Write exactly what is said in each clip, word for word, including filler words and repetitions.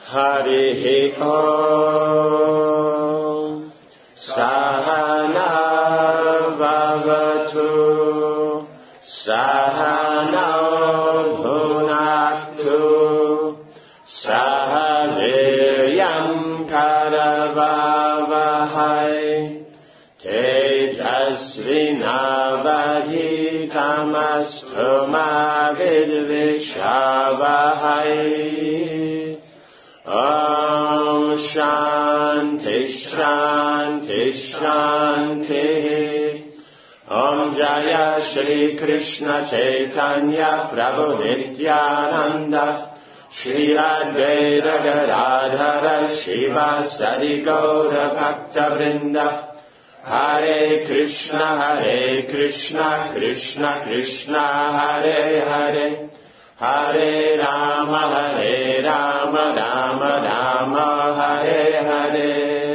Harihi Om Sahana Bhavatu Sahana Bhunaktu Sahaviryam Karavavahai Tejasvinavadhitamastu ma vidvishavahai. Om Shanti Shanti Shanti. Om Jaya Shri Krishna Chaitanya Prabhu Nityananda Shri Advaita Gadadhara Shiva Sadi Gaura Bhakta Vrinda. Hare Krishna Hare Krishna Krishna Krishna Hare Hare Hare Rama Hare Rama Rama Rama Hare Hare.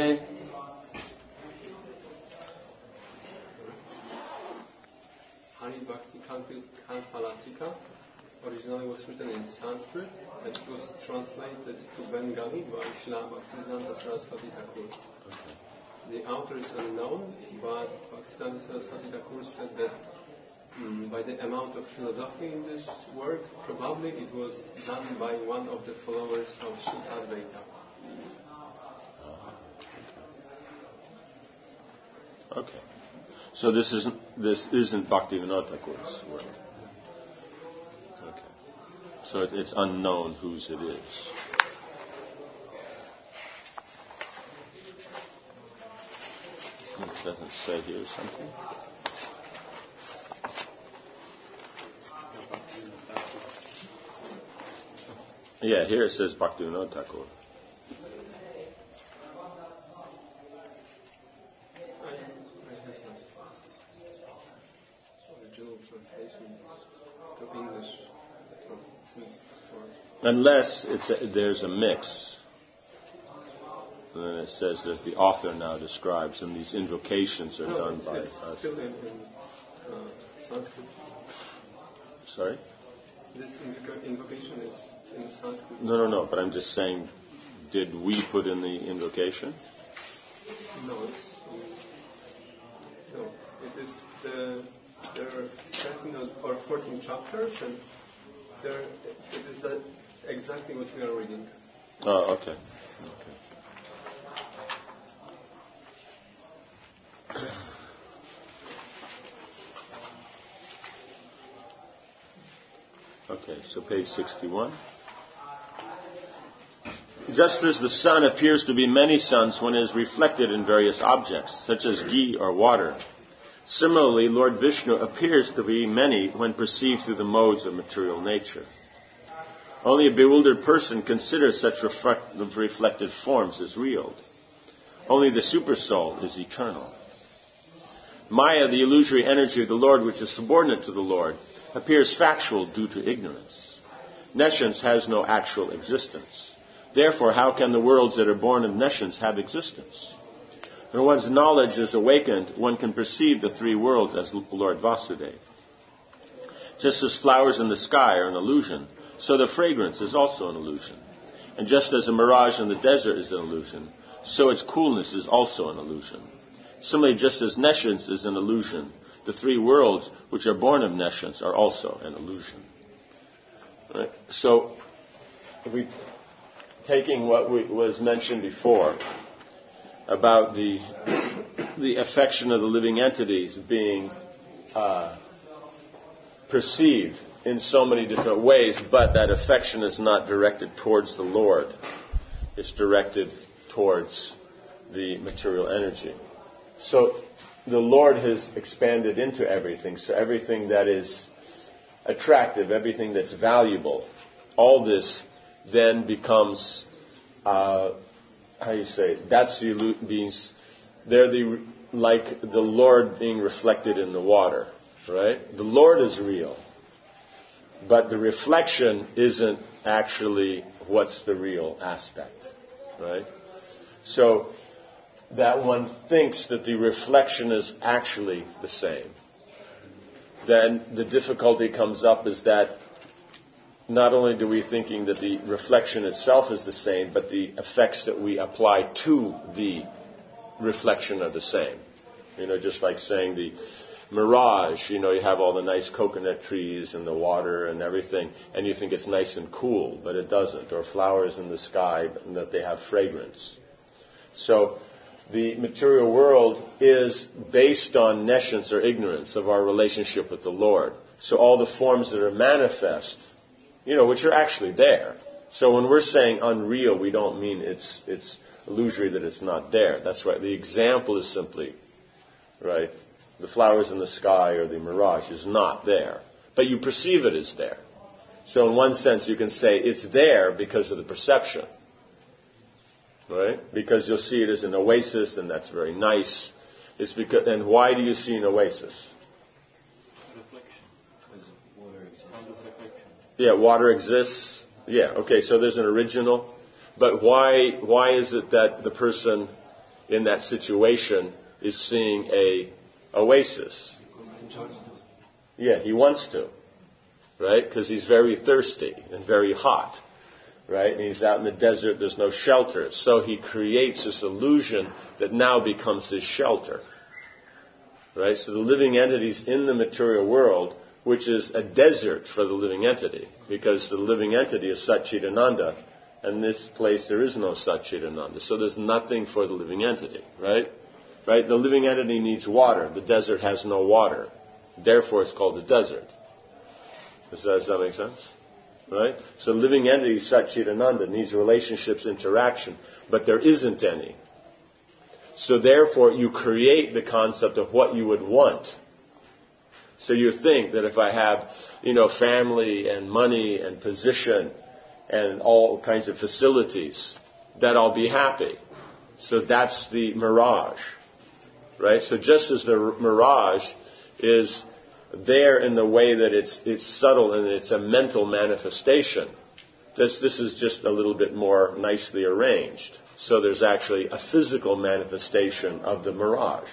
Hari Bhakti Kalpalatika originally was written in Sanskrit and it was translated to Bengali by Srila Bhaktivedanta Saraswati Thakur. The author is unknown, but Bhaktivedanta Saraswati Thakur said that mm, by the amount of philosophy in this work, probably it was done by one of the followers of Shuddha Advaita. Okay. So this isn't this isn't Bhaktivinoda Thakur's work. Okay. So it, it's unknown whose it is. It doesn't say here something. Yeah, here it says Bhaktivinoda Thakur. Unless it's a, there's a mix. And then it says that the author now describes, and these invocations are no, done by us. Still in, in uh, Sanskrit. Sorry? This invoca- invocation is in Sanskrit. No, no, no, but I'm just saying, did we put in the invocation? No, it's, no. It is the, there are thirteen or fourteen chapters, and there it is that exactly what we are reading. Oh, okay. Okay. Okay, so page sixty-one. Just as the sun appears to be many suns when it is reflected in various objects, such as ghee or water, similarly, Lord Vishnu appears to be many when perceived through the modes of material nature. Only a bewildered person considers such reflect- reflected forms as real. Only the supersoul is eternal. Maya, the illusory energy of the Lord, which is subordinate to the Lord, appears factual due to ignorance. Nescience has no actual existence. Therefore, how can the worlds that are born of nescience have existence? When one's knowledge is awakened, one can perceive the three worlds as Lord Vasudeva. Just as flowers in the sky are an illusion, so the fragrance is also an illusion. And just as a mirage in the desert is an illusion, so its coolness is also an illusion. Similarly, just as nescience is an illusion, the three worlds which are born of nescience are also an illusion. Right? So, if we taking what we, was mentioned before about the the affection of the living entities being uh, perceived in so many different ways, but that affection is not directed towards the Lord. It's directed towards the material energy. So the Lord has expanded into everything. So everything that is attractive, everything that's valuable, all this then becomes, uh, how you say, that's the being, they're the, like the Lord being reflected in the water, right? The Lord is real. But the reflection isn't actually what's the real aspect, right? So that one thinks that the reflection is actually the same. Then the difficulty comes up is that not only do we thinking that the reflection itself is the same, but the effects that we apply to the reflection are the same. You know, just like saying the mirage, you know, you have all the nice coconut trees and the water and everything, and you think it's nice and cool, but it doesn't. Or flowers in the sky, but that they have fragrance. So the material world is based on nescience or ignorance of our relationship with the Lord. So all the forms that are manifest, you know, which are actually there. So when we're saying unreal, we don't mean it's it's illusory that it's not there. That's right. The example is simply, right, the flowers in the sky or the mirage is not there. But you perceive it as there. So in one sense you can say it's there because of the perception. Right? Because you'll see it as an oasis, and that's very nice. It's because, and why do you see an oasis? Reflection. As water exists. Yeah, water exists. Yeah, okay, so there's an original. But why why is it that the person in that situation is seeing a oasis? Yeah, he wants to. Right? Because he's very thirsty and very hot. Right? And he's out in the desert, there's no shelter. So he creates this illusion that now becomes his shelter. Right? So the living entity's in the material world, which is a desert for the living entity. Because the living entity is Satchidananda, and this place there is no Satchidananda. So there's nothing for the living entity. Right? Right? The living entity needs water. The desert has no water. Therefore it's called a desert. Does that, does that make sense? Right? So living entity, Satchidananda, needs relationships, interaction, but there isn't any. So therefore you create the concept of what you would want. So you think that if I have, you know, family and money and position and all kinds of facilities, that I'll be happy. So that's the mirage. Right? So just as the mirage is there in the way that it's it's subtle and it's a mental manifestation. This this is just a little bit more nicely arranged. So there's actually a physical manifestation of the mirage.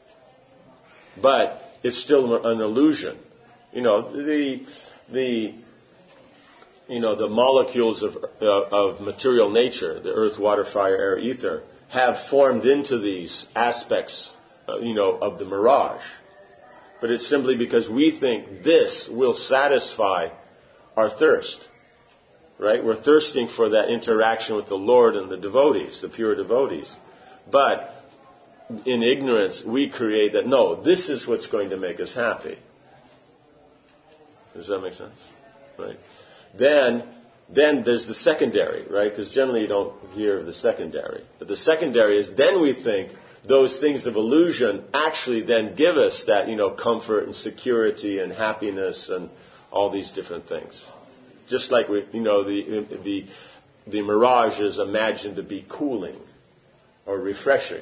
But it's still an illusion. You know, the the you know, the molecules of uh, of material nature, the earth, water, fire, air, ether, have formed into these aspects, uh, you know, of the mirage. But it's simply because we think this will satisfy our thirst. Right? We're thirsting for that interaction with the Lord and the devotees, the pure devotees. But in ignorance, we create that, no, this is what's going to make us happy. Does that make sense? Right? Then, then there's the secondary, right? Because generally you don't hear of the secondary. But the secondary is then we think those things of illusion actually then give us that, you know, comfort and security and happiness and all these different things. Just like we, you know, the the the mirage is imagined to be cooling or refreshing.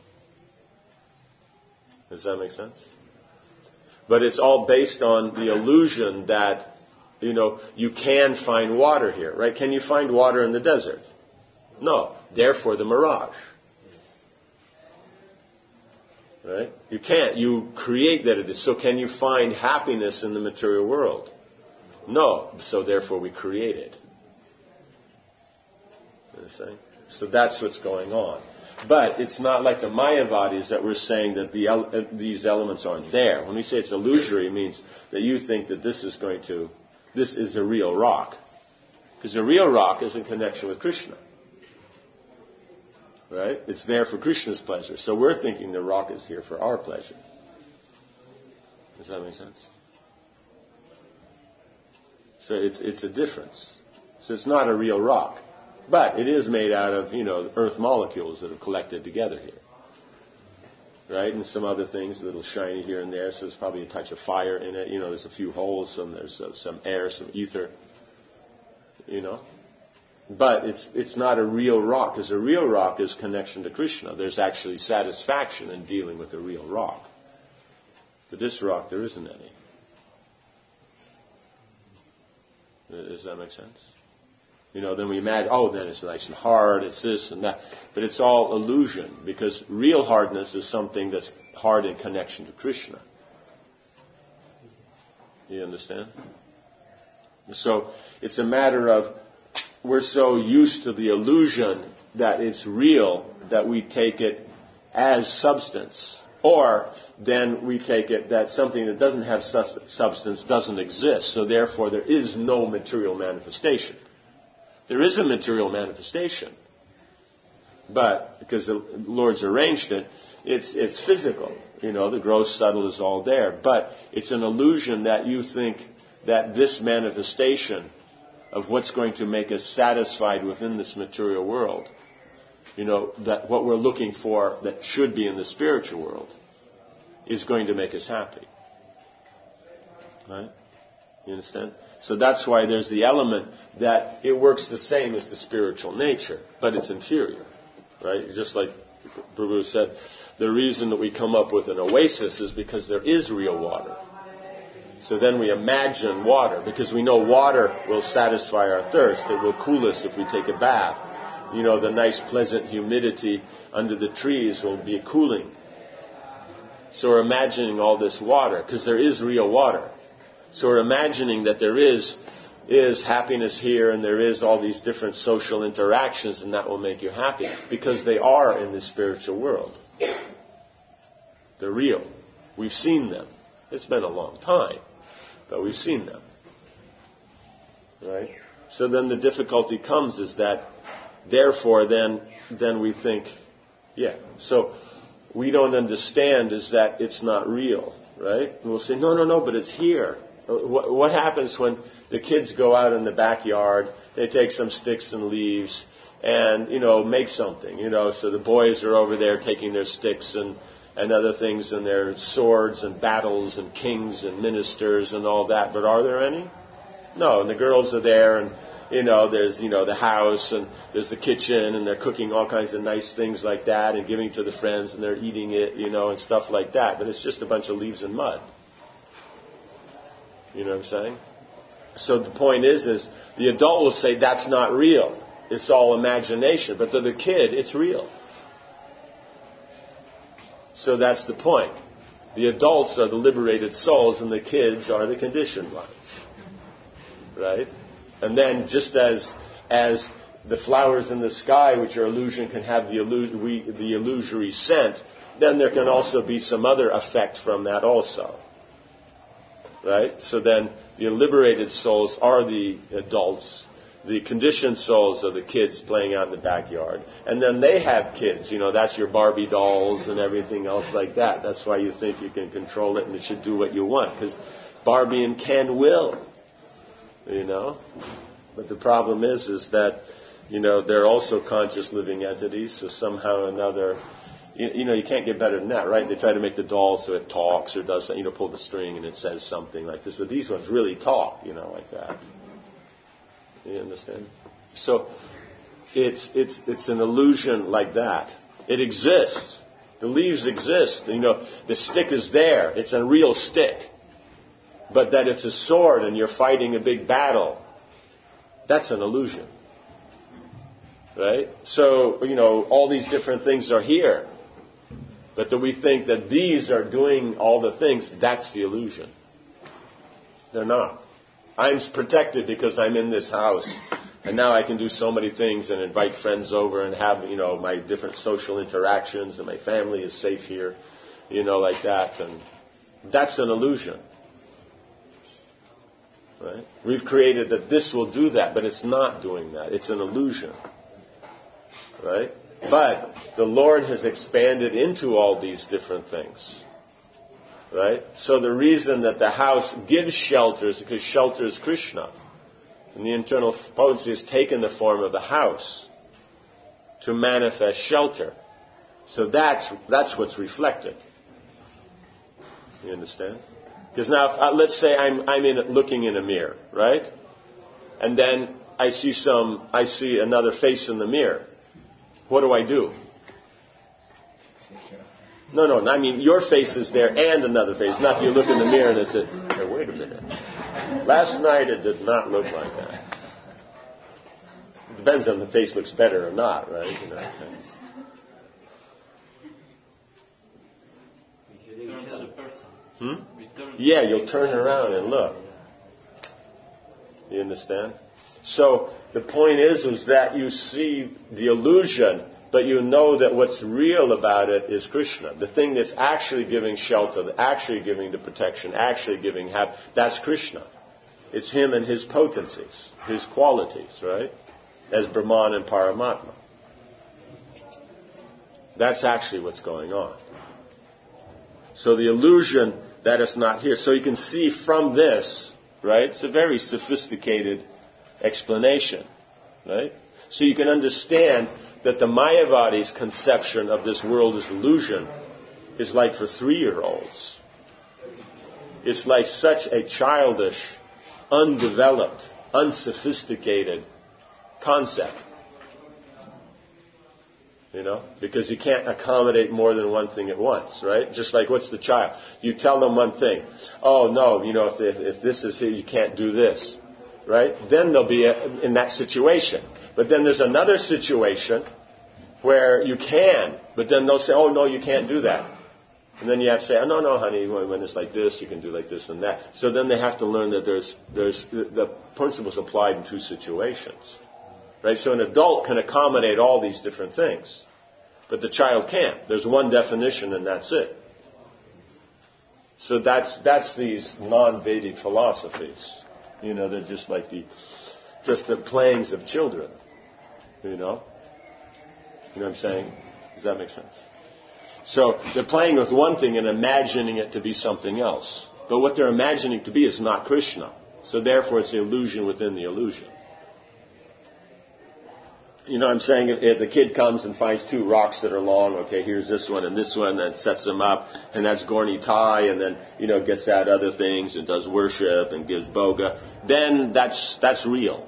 Does that make sense? But it's all based on the illusion that, you know, you can find water here, right? Can you find water in the desert? No. Therefore, the mirage. Right? You can't. You create that it is. So can you find happiness in the material world? No. So therefore we create it. Understand? So that's what's going on. But it's not like the Mayavadis that we're saying that the ele- these elements aren't there. When we say it's illusory, it means that you think that this is going to, this is a real rock. Because the real rock is in connection with Krishna. Right? It's there for Krishna's pleasure. So we're thinking the rock is here for our pleasure. Does that make sense? So it's it's a difference. So it's not a real rock. But it is made out of, you know, earth molecules that are collected together here. Right? And some other things, a little shiny here and there. So there's probably a touch of fire in it. You know, there's a few holes. Some There's uh, some air, some ether. You know? But it's it's not a real rock, because a real rock is connection to Krishna. There's actually satisfaction in dealing with a real rock. But this rock, there isn't any. Does that make sense? You know, then we imagine, oh, then it's nice and hard, it's this and that. But it's all illusion, because real hardness is something that's hard in connection to Krishna. You understand? So it's a matter of we're so used to the illusion that it's real that we take it as substance. Or then we take it that something that doesn't have substance doesn't exist. So therefore there is no material manifestation. There is a material manifestation. But because the Lord's arranged it, it's it's physical. You know, the gross, subtle is all there. But it's an illusion that you think that this manifestation of what's going to make us satisfied within this material world, you know, that what we're looking for that should be in the spiritual world is going to make us happy. Right? You understand? So that's why there's the element that it works the same as the spiritual nature, but it's inferior. Right? Just like Prabhu said, the reason that we come up with an oasis is because there is real water. So then we imagine water, because we know water will satisfy our thirst. It will cool us if we take a bath. You know, the nice pleasant humidity under the trees will be cooling. So we're imagining all this water, because there is real water. So we're imagining that there is is happiness here, and there is all these different social interactions, and that will make you happy, because they are in the spiritual world. They're real. We've seen them. It's been a long time, but we've seen them. Right? So then the difficulty comes is that, therefore, then then we think, yeah. So we don't understand is that it's not real, right? And we'll say, no, no, no, but it's here. What, what happens when the kids go out in the backyard, they take some sticks and leaves and, you know, make something, you know, so the boys are over there taking their sticks and, and other things and their swords and battles and kings and ministers and all that, but are there any? No, and the girls are there and, you know, there's, you know, the house and there's the kitchen and they're cooking all kinds of nice things like that and giving to the friends and they're eating it, you know, and stuff like that, but it's just a bunch of leaves and mud. You know what I'm saying? So the point is, is the adult will say that's not real. It's all imagination. But to the kid, it's real. So that's the point. The adults are the liberated souls and the kids are the conditioned ones. Right? And then just as as the flowers in the sky, which are illusion, can have the, illu- we, the illusory scent, then there can also be some other effect from that also. Right? So then the liberated souls are the adults. The conditioned souls are the kids playing out in the backyard. And then they have kids. You know, that's your Barbie dolls and everything else like that. That's why you think you can control it and it should do what you want. Because Barbie and Ken will. You know? But the problem is, is that, you know, they're also conscious living entities. So somehow or another, You, you know, you can't get better than that, right? They try to make the doll so it talks or does, you know, pull the string and it says something like this. But these ones really talk, you know, like that. You understand? So it's it's it's an illusion like that. It exists. The leaves exist. You know, the stick is there. It's a real stick. But that it's a sword and you're fighting a big battle, that's an illusion. Right? So, you know, all these different things are here. But that we think that these are doing all the things, that's the illusion. They're not. I'm protected because I'm in this house. And now I can do so many things and invite friends over and have, you know, my different social interactions and my family is safe here, you know, like that. And that's an illusion. Right? We've created that this will do that, but it's not doing that. It's an illusion. Right? But the Lord has expanded into all these different things. Right? So the reason that the house gives shelter is because shelter is Krishna. And the internal potency has taken the form of the house to manifest shelter. So that's that's what's reflected. You understand? Because now, if, uh, let's say I'm I'm in looking in a mirror, right? And then I see some I see another face in the mirror. What do I do? No, no, I mean your face is there and another face. Not that you look in the mirror and it says, hey, wait a minute. Last night it did not look like that. It depends on if the face looks better or not, right? You know. Hmm? Yeah, you'll turn around and look. You understand? So the point is, is that you see the illusion, but you know that what's real about it is Krishna. The thing that's actually giving shelter, actually giving the protection, actually giving happiness, that's Krishna. It's him and his potencies, his qualities, right? As Brahman and Paramatma. That's actually what's going on. So the illusion that is not here. So you can see from this, right? It's a very sophisticated explanation, right? So you can understand that the Mayavadi's conception of this world as illusion is like for three-year-olds. It's like such a childish, undeveloped, unsophisticated concept. You know, because you can't accommodate more than one thing at once, right? Just like, what's the child? You tell them one thing. Oh, no, you know, if, if, if this is here, you can't do this, right? Then they'll be in that situation. But then there's another situation where you can, but then they'll say, oh, no, you can't do that. And then you have to say, oh, no, no, honey, when it's like this, you can do like this and that. So then they have to learn that there's, there's the principles applied in two situations. Right? So an adult can accommodate all these different things. But the child can't. There's one definition and that's it. So that's that's these non-Vedic philosophies. You know, they're just like the just the playings of children. You know? You know what I'm saying? Does that make sense? So they're playing with one thing and imagining it to be something else. But what they're imagining to be is not Krishna. So therefore it's the illusion within the illusion. You know what I'm saying? If, if the kid comes and finds two rocks that are long, okay, here's this one and this one, and sets them up, and that's Gorni Tai, and then, you know, gets out other things and does worship and gives boga, then that's that's real.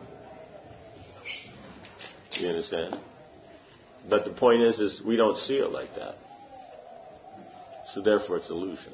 You understand? But the point is, is we don't see it like that. So therefore it's illusion.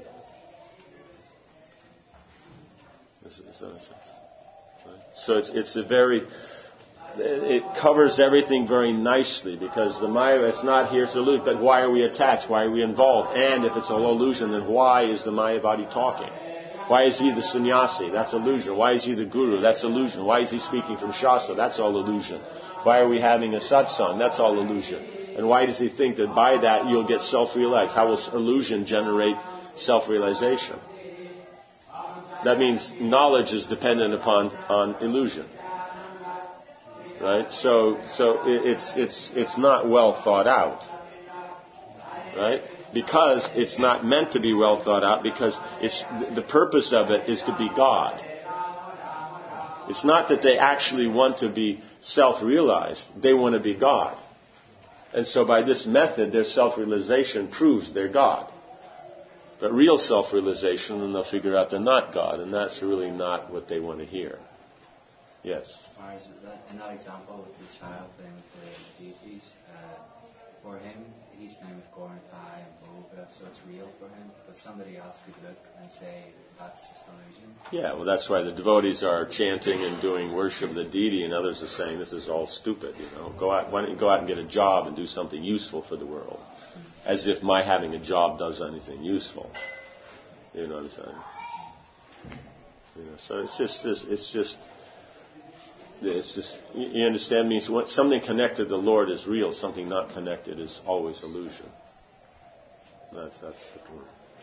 Does that make sense? So it's it's a very... It covers everything very nicely because the Maya, it's not here to illusion, but why are we attached? Why are we involved? And if it's an illusion, then why is the Mayavadi talking? Why is he the sannyasi? That's illusion. Why is he the guru? That's illusion. Why is he speaking from Shastra? That's all illusion. Why are we having a satsang? That's all illusion. And why does he think that by that you'll get self-realized? How will illusion generate self-realization? That means knowledge is dependent upon on illusion. Right? So, so it's, it's, it's not well thought out. Right? Because it's not meant to be well thought out because it's, the purpose of it is to be God. It's not that they actually want to be self-realized. They want to be God. And so by this method, their self-realization proves they're God. But real self-realization, then they'll figure out they're not God, and that's really not what they want to hear. Yes? In that example with the child playing with the deities, uh, for him, he's playing with Gorn, Pai, and Boga, so it's real for him. But somebody else could look and say, that's just illusion. Yeah, well, that's why the devotees are chanting and doing worship of the deity, and others are saying, this is all stupid, you know. Go out, why don't you go out and get a job and do something useful for the world? As if my having a job does anything useful. You know what I'm saying? You know, so it's just, this, it's just... It's just, you understand, means what, something connected to the Lord is real, something not connected is always illusion. That's, that's the point.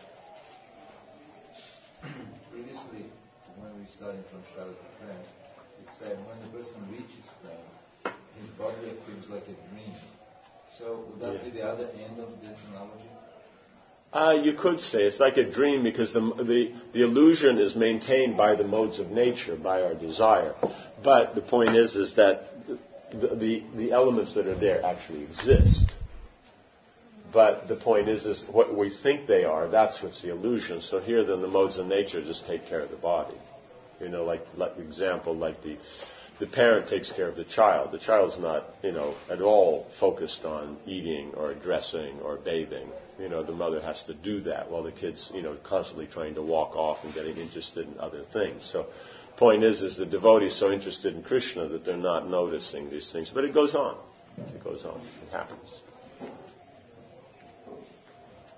Previously, when we studied from Charlotte Prem, it said when the person reaches Prem, his body appears like a dream. So would that yeah. be the other end of this analogy? Uh, you could say it's like a dream because the, the the illusion is maintained by the modes of nature, by our desire. But the point is, is that the, the the elements that are there actually exist. But the point is, is what we think they are. That's what's the illusion. So here, then, the modes of nature just take care of the body. You know, like like example, like the. The parent takes care of the child. The child's not, you know, at all focused on eating or dressing or bathing. You know, the mother has to do that while the kid's, you know, constantly trying to walk off and getting interested in other things. So, point is, is the devotee is so interested in Krishna that they're not noticing these things. But it goes on. It goes on. It happens.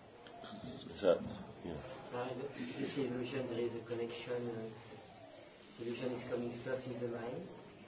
Is that, yeah. Uh, this illusion, there is a connection. Uh, Illusion is coming first in the mind?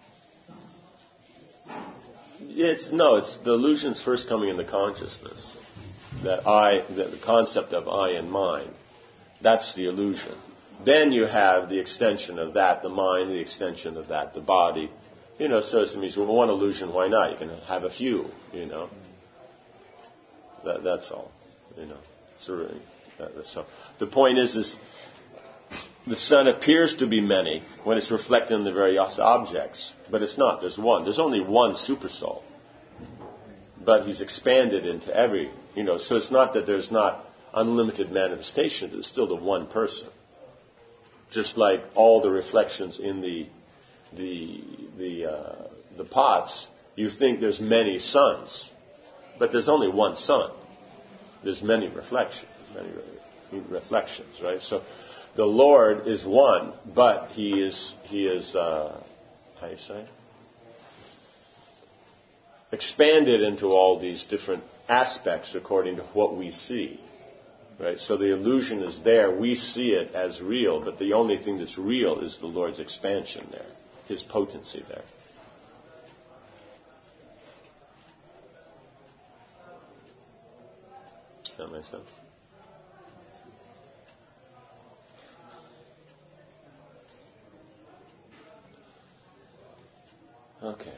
It's no, it's the illusion's first coming in the consciousness. That I, the, the concept of I and mine, that's the illusion. Then you have the extension of that, the mind, the extension of that, the body. You know, so it means, well, one illusion, why not? You can have a few, you know. That, that's all, you know. So, that, so the point is, is the sun appears to be many when it's reflected in the various objects, but it's not. There's one. There's only one supersoul, but he's expanded into every, you know. So it's not that there's not unlimited manifestation. There's still the one person. Just like all the reflections in the the the uh, the pots, you think there's many suns, but there's only one sun. There's many reflections, many re- reflections, right? So the Lord is one, but He is He is uh, how do you say? Expanded into all these different aspects according to what we see. Right? So the illusion is there. We see it as real, but the only thing that's real is the Lord's expansion there, His potency there. Does that make sense? Okay.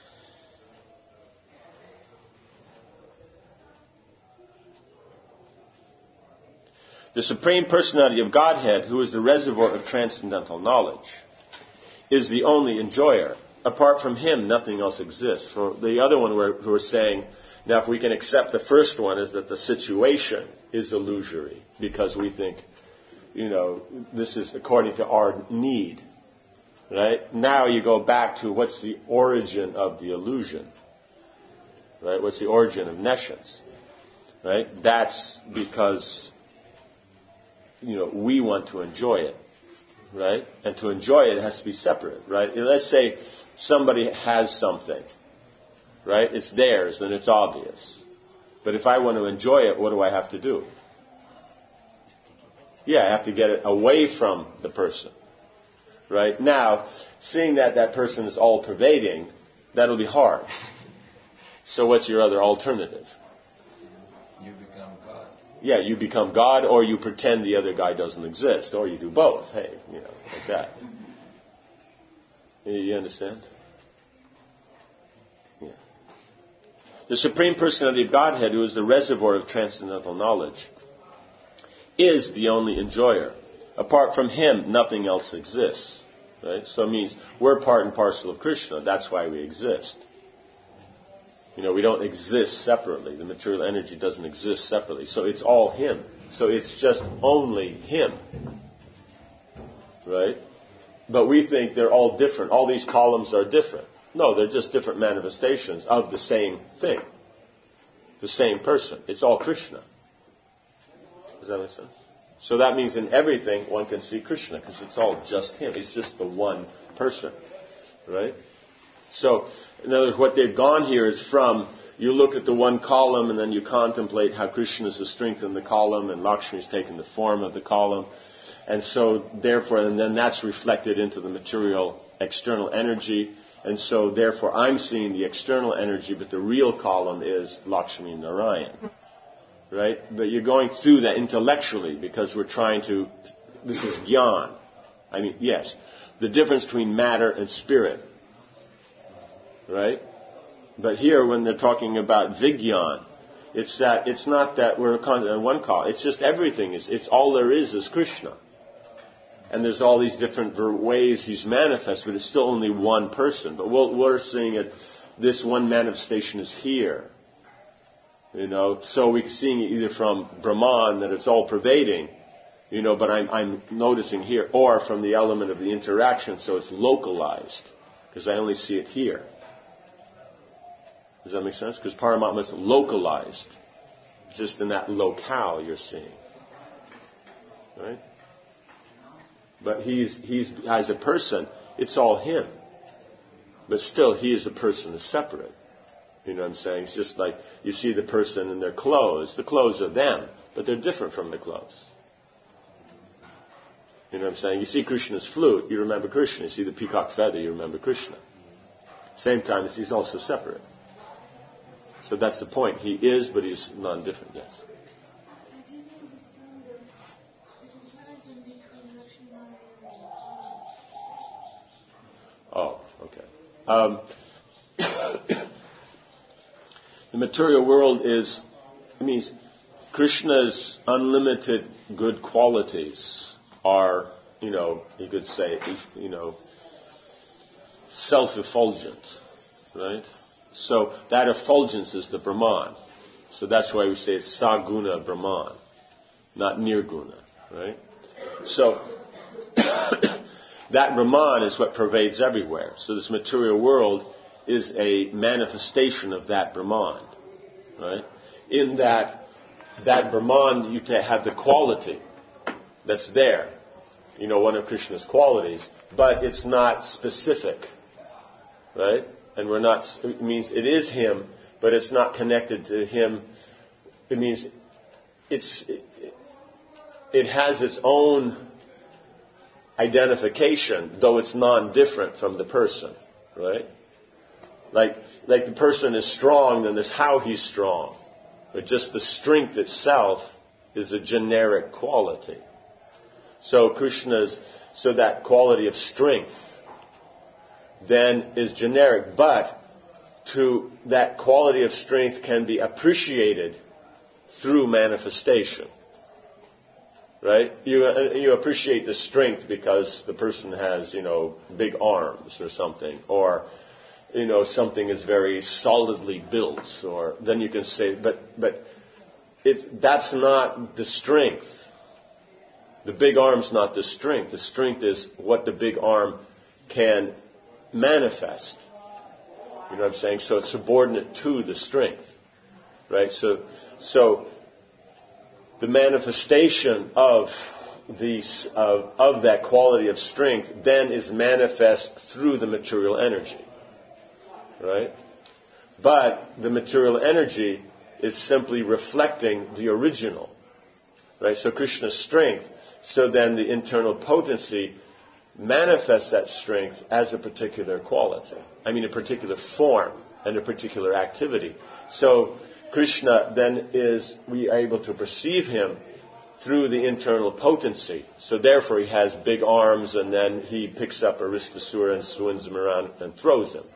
The Supreme Personality of Godhead, who is the reservoir of transcendental knowledge, is the only enjoyer. Apart from Him, nothing else exists. For the other one, we're, we're saying, now if we can accept the first one, is that the situation is illusory, because we think, you know, this is according to our need. Right? Now you go back to what's the origin of the illusion. Right? What's the origin of nescience? Right? That's because, you know, we want to enjoy it, right? And to enjoy it, it has to be separate, right? Let's say somebody has something, right? It's theirs and it's obvious. But if I want to enjoy it, what do I have to do? Yeah, I have to get it away from the person, right? Now, seeing that that person is all-pervading, that'll be hard. So what's your other alternative? Yeah, you become God, or you pretend the other guy doesn't exist, or you do both. Hey, you know, like that. You understand? Yeah. The Supreme Personality of Godhead, who is the reservoir of transcendental knowledge, is the only enjoyer. Apart from Him, nothing else exists. Right? So it means we're part and parcel of Krishna. That's why we exist. You know, we don't exist separately. The material energy doesn't exist separately. So it's all Him. So it's just only Him. Right? But we think they're all different. All these columns are different. No, they're just different manifestations of the same thing. The same person. It's all Krishna. Does that make sense? So that means in everything one can see Krishna, because it's all just Him. It's just the one person. Right? So, in other words, what they've gone here is from, you look at the one column and then you contemplate how Krishna is the strength in the column and Lakshmi is taking the form of the column. And so, therefore, and then that's reflected into the material external energy. And so, therefore, I'm seeing the external energy, but the real column is Lakshmi and Narayan. Right? But you're going through that intellectually because we're trying to, this is jnana. I mean, yes, the difference between matter and spirit. Right? But here, when they're talking about Vigyan, it's that, it's not that we're on one call. It's just everything is, it's all there is is Krishna. And there's all these different ways He's manifest, but it's still only one person. But we'll, we're seeing it, this one manifestation is here. You know, so we're seeing it either from Brahman, that it's all pervading, you know, but I'm, I'm noticing here, or from the element of the interaction, so it's localized, because I only see it here. Does that make sense? Because Paramatma is localized. Just in that locale you're seeing. Right? But he's, he's, as a person, it's all Him. But still, He as a person is separate. You know what I'm saying? It's just like you see the person in their clothes. The clothes are them, but they're different from the clothes. You know what I'm saying? You see Krishna's flute, you remember Krishna. You see the peacock feather, you remember Krishna. Same time as he's also separate. So that's the point. He is, but he's non-different, yes. I didn't understand the, the comparison between Lakshmi and Oh, okay. Um, the material world is, it means Krishna's unlimited good qualities are, you know, you could say, you know, self-effulgent, right? So that effulgence is the Brahman. So that's why we say it's Saguna Brahman, not Nirguna, right? So that Brahman is what pervades everywhere. So this material world is a manifestation of that Brahman, right? In that, that Brahman, you have the quality that's there, you know, one of Krishna's qualities, but it's not specific, right? And we're not, it means it is him, but it's not connected to him. It means it's, it, it has its own identification, though it's non-different from the person, right? Like, like the person is strong, then there's how he's strong. But just the strength itself is a generic quality. So Krishna's, so that quality of strength then is generic, but to that quality of strength can be appreciated through manifestation. Right? You you appreciate the strength because the person has, you know, big arms or something, or you know, something is very solidly built, or then you can say, but but it that's not the strength. The big arm's not the strength. The strength is what the big arm can manifest. You know what I'm saying? So it's subordinate to the strength. Right? So so the manifestation of these of, of that quality of strength then is manifest through the material energy. Right? But the material energy is simply reflecting the original. Right? So Krishna's strength. So then the internal potency manifests that strength as a particular quality. I mean a particular form and a particular activity. So Krishna then is, we are able to perceive him through the internal potency. So therefore he has big arms, and then he picks up Aristasura and swings him around and throws him.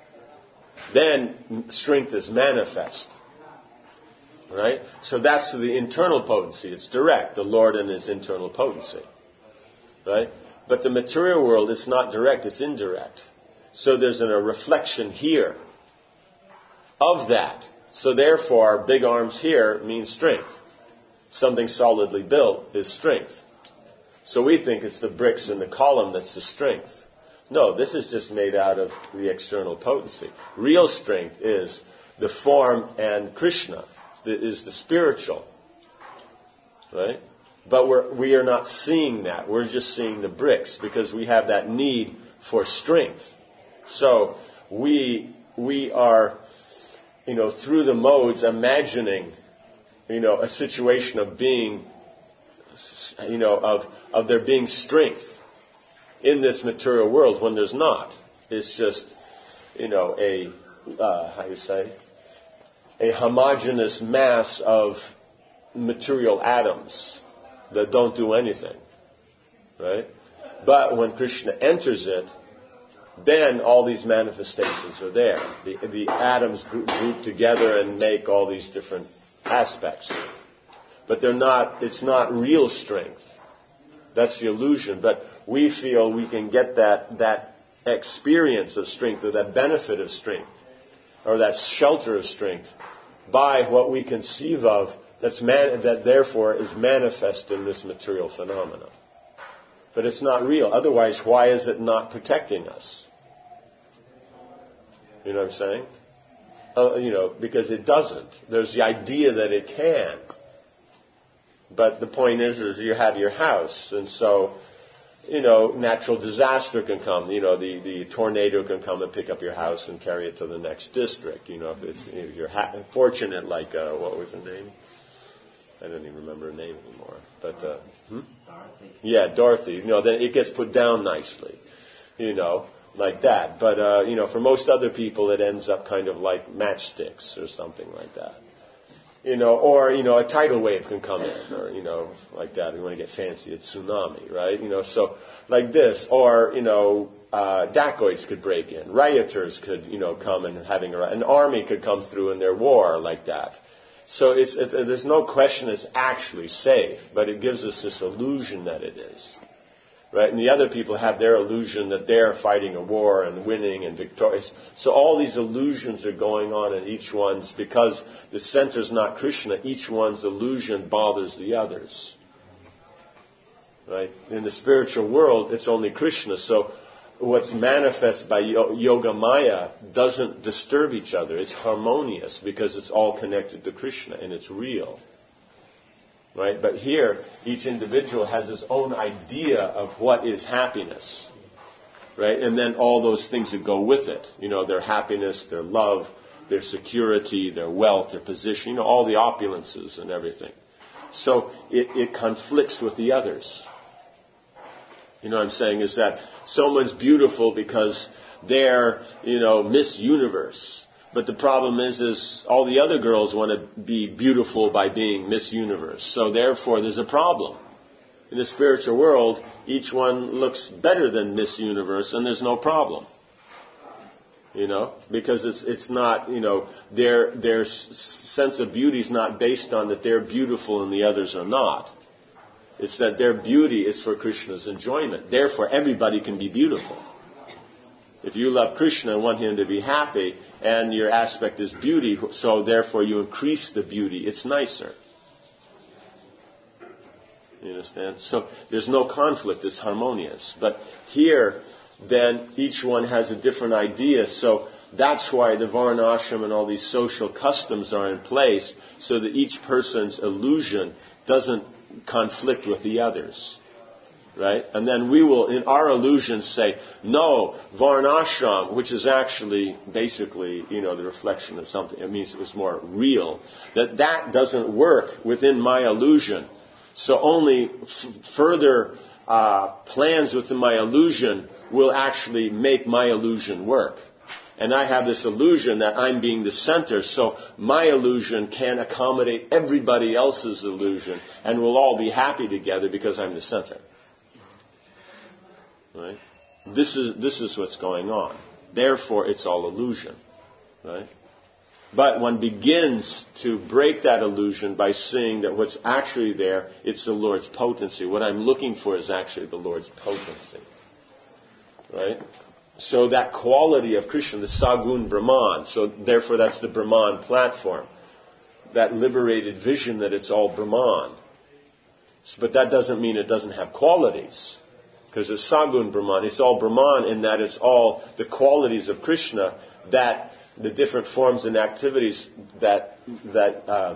Then strength is manifest. Right? So that's the internal potency. It's direct, the Lord and his internal potency. Right? But the material world, it's not direct, it's indirect. So there's an, a reflection here of that. So therefore, big arms here means strength. Something solidly built is strength. So we think it's the bricks in the column that's the strength. No, this is just made out of the external potency. Real strength is the form and Krishna. Is the spiritual, right? But we're, we are not seeing that. We're just seeing the bricks because we have that need for strength. So we we are, you know, through the modes imagining, you know, a situation of being, you know, of of there being strength in this material world when there's not. It's just, you know, a uh, how you say. a homogeneous mass of material atoms that don't do anything, right? But when Krishna enters it, then all these manifestations are there. The, the atoms group, group together and make all these different aspects. But they're not, it's not real strength. That's the illusion. But we feel we can get that, that experience of strength, or that benefit of strength, or that shelter of strength, by what we conceive of that's man, that therefore is manifest in this material phenomena. But it's not real. Otherwise, why is it not protecting us? You know what I'm saying? Uh, you know, because it doesn't. There's the idea that it can. But the point is, is you have your house, and so, you know, natural disaster can come. You know, the, the tornado can come and pick up your house and carry it to the next district. You know, if, it's, if you're ha- fortunate, like, uh, what was the name? I don't even remember her name anymore. But uh, hmm? Dorothy. Yeah, Dorothy. You know, then it gets put down nicely. You know, like that. But uh, you know, for most other people, it ends up kind of like matchsticks or something like that. You know, or, you know, a tidal wave can come in, or, you know, like that. We want to get fancy, it's tsunami, right? You know, so like this, or, you know, uh, dacoits could break in, rioters could, you know, come and having a, an army could come through in their war like that. So it's, it, there's no question it's actually safe, but it gives us this illusion that it is. Right? And the other people have their illusion that they're fighting a war and winning and victorious. So all these illusions are going on in each one's, because the center's not Krishna, each one's illusion bothers the others. Right? In the spiritual world, it's only Krishna. So what's manifest by Yoga Maya doesn't disturb each other. It's harmonious because it's all connected to Krishna and it's real. Right? But here, each individual has his own idea of what is happiness. Right? And then all those things that go with it. You know, their happiness, their love, their security, their wealth, their position, you know, all the opulences and everything. So it, it conflicts with the others. You know what I'm saying? Is that someone's beautiful because they're, you know, Miss Universe. But the problem is, is all the other girls want to be beautiful by being Miss Universe. So therefore, there's a problem. In the spiritual world, each one looks better than Miss Universe, and there's no problem. You know, because it's it's not, you know, their their s- sense of beauty is not based on that they're beautiful and the others are not. It's that their beauty is for Krishna's enjoyment. Therefore, everybody can be beautiful. If you love Krishna and want him to be happy, and your aspect is beauty, so therefore you increase the beauty, it's nicer. You understand? So there's no conflict, it's harmonious. But here, then, each one has a different idea, so that's why the Varnashram and all these social customs are in place, so that each person's illusion doesn't conflict with the others. Right? And then we will, in our illusions, say, no, Varnashram, which is actually basically, you know, the reflection of something. It means it was more real. That that doesn't work within my illusion. So only f- further uh, plans within my illusion will actually make my illusion work. And I have this illusion that I'm being the center, so my illusion can accommodate everybody else's illusion, and we'll all be happy together because I'm the center. Right? This is this is what's going on. Therefore, it's all illusion. Right? But one begins to break that illusion by seeing that what's actually there, it's the Lord's potency. What I'm looking for is actually the Lord's potency. Right? So that quality of Krishna, the Sagun Brahman, so therefore that's the Brahman platform. That liberated vision that it's all Brahman. But that doesn't mean it doesn't have qualities. Because it's Sagun Brahman, it's all Brahman in that it's all the qualities of Krishna, that the different forms and activities that that uh,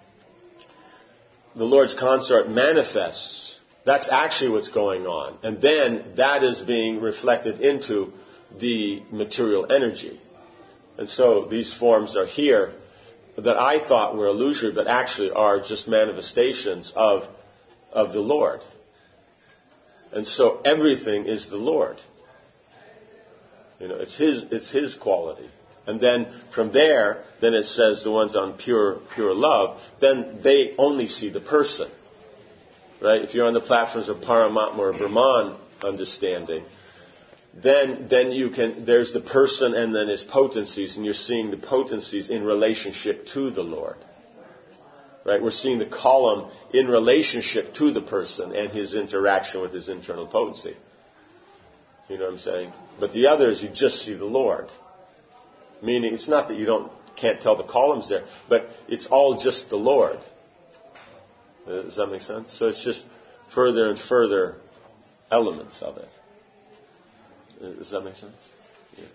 the Lord's consort manifests. That's actually what's going on. And then that is being reflected into the material energy. And so these forms are here that I thought were illusory, but actually are just manifestations of of the Lord. And so everything is the Lord. You know, it's His, it's His quality. And then from there, then it says the ones on pure, pure love, then they only see the person. Right? If you're on the platforms of Paramatma or Brahman understanding, then, then you can, there's the person and then his potencies, and you're seeing the potencies in relationship to the Lord. Right? We're seeing the column in relationship to the person and his interaction with his internal potency. You know what I'm saying? But the others, you just see the Lord. Meaning, it's not that you don't can't tell the columns there, but it's all just the Lord. Does that make sense? So it's just further and further elements of it. Does that make sense? Yeah.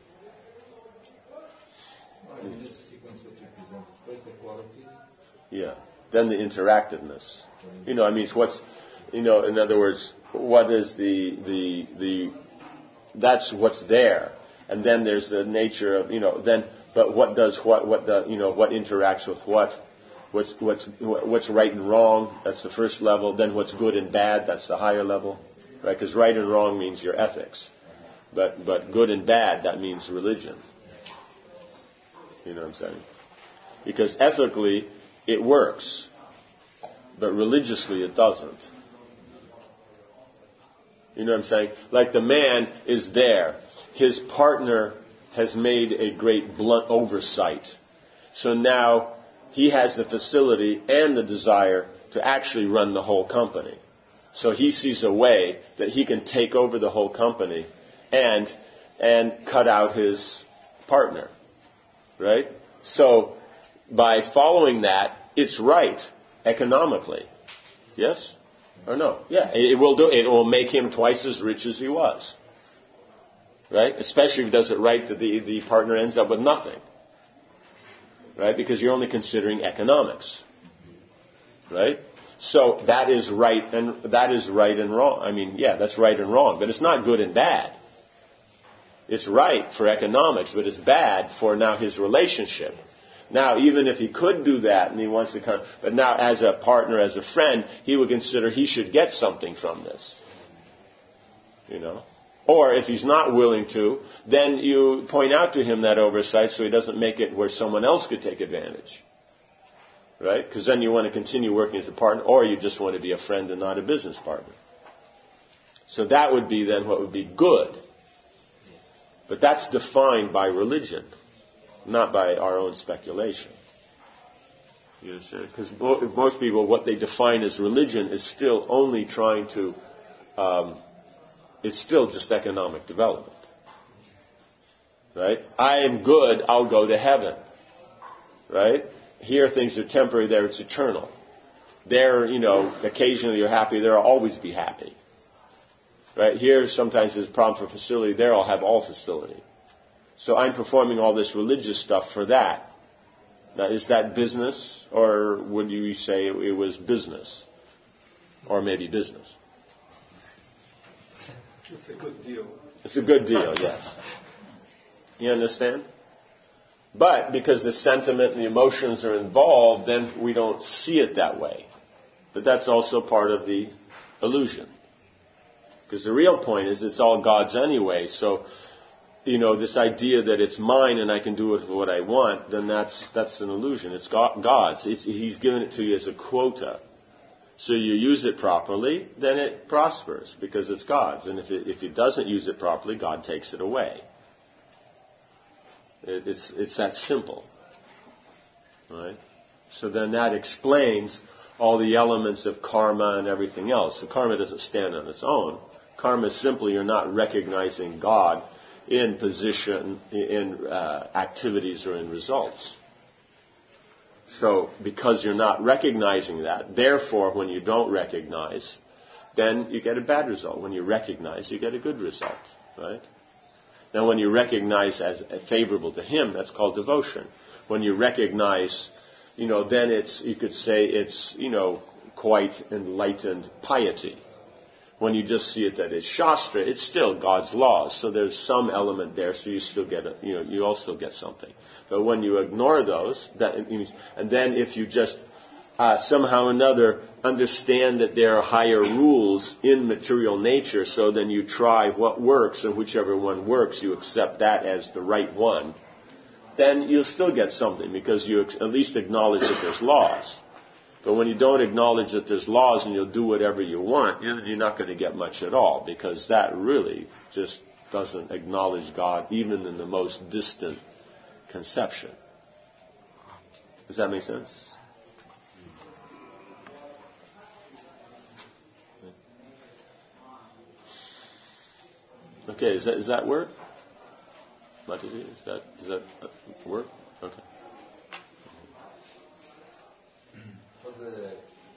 Well, in this sequence that you present, first the qualities. Yeah. Then the interactiveness. You know, I mean, it's what's, you know, in other words, what is the, the, the, that's what's there. And then there's the nature of, you know, then, but what does what, what the, you know, what interacts with what, What's what's what's right and wrong? That's the first level. Then what's good and bad? That's the higher level, right? Because right and wrong means your ethics, but but good and bad, that means religion. You know what I'm saying? Because ethically it works, but religiously it doesn't. You know what I'm saying? Like the man is there, his partner has made a great blunt oversight, so now he has the facility and the desire to actually run the whole company. So he sees a way that he can take over the whole company and and cut out his partner. Right? So by following that, it's right economically. Yes? Or no? Yeah, it will do. It will make him twice as rich as he was. Right? Especially if he does it right, that the, the partner ends up with nothing. Right? Because you're only considering economics. Right? So that is right and that is right and wrong. I mean, yeah, that's right and wrong, but it's not good and bad. It's right for economics, but it's bad for now his relationship. Now, even if he could do that and he wants to come, but now as a partner, as a friend, he would consider he should get something from this. You know? Or if he's not willing to, then you point out to him that oversight so he doesn't make it where someone else could take advantage. Right? Because then you want to continue working as a partner, or you just want to be a friend and not a business partner. So that would be then what would be good. But that's defined by religion, not by our own speculation. You understand? Because most people, what they define as religion is still only trying to... Um, It's still just economic development. Right? I am good, I'll go to heaven. Right? Here things are temporary, there it's eternal. There, you know, occasionally you're happy, there will always be happy. Right? Here sometimes there's a problem for facility, there I'll have all facility. So I'm performing all this religious stuff for that. Now, is that business, or would you say it was business? Or maybe business? It's a good deal. It's a good deal, yes. You understand? But because the sentiment and the emotions are involved, then we don't see it that way. But that's also part of the illusion. Because the real point is it's all God's anyway. So, you know, this idea that it's mine and I can do it for what I want, then that's that's an illusion. It's God's. It's, he's given it to you as a quota. So you use it properly, then it prospers because it's God's. And if it, if it doesn't use it properly, God takes it away. It, it's it's that simple, right? So then that explains all the elements of karma and everything else. So karma doesn't stand on its own. Karma is simply you're not recognizing God in position, in uh, activities or in results. So, because you're not recognizing that, therefore, when you don't recognize, then you get a bad result. When you recognize, you get a good result, right? Now, when you recognize as favorable to Him, that's called devotion. When you recognize, you know, then it's, you could say it's, you know, quite enlightened piety. When you just see it that it's Shastra, it's still God's laws. So there's some element there, so you still get, a, you know, you also get something. But when you ignore those, that means, and then if you just uh, somehow or another understand that there are higher rules in material nature, so then you try what works, and whichever one works, you accept that as the right one, then you'll still get something because you at least acknowledge that there's laws. But when you don't acknowledge that there's laws and you'll do whatever you want, you're not going to get much at all because that really just doesn't acknowledge God even in the most distant conception. Does that make sense? Okay, does that, does that work? Mataji, does that, does that work? Okay. For the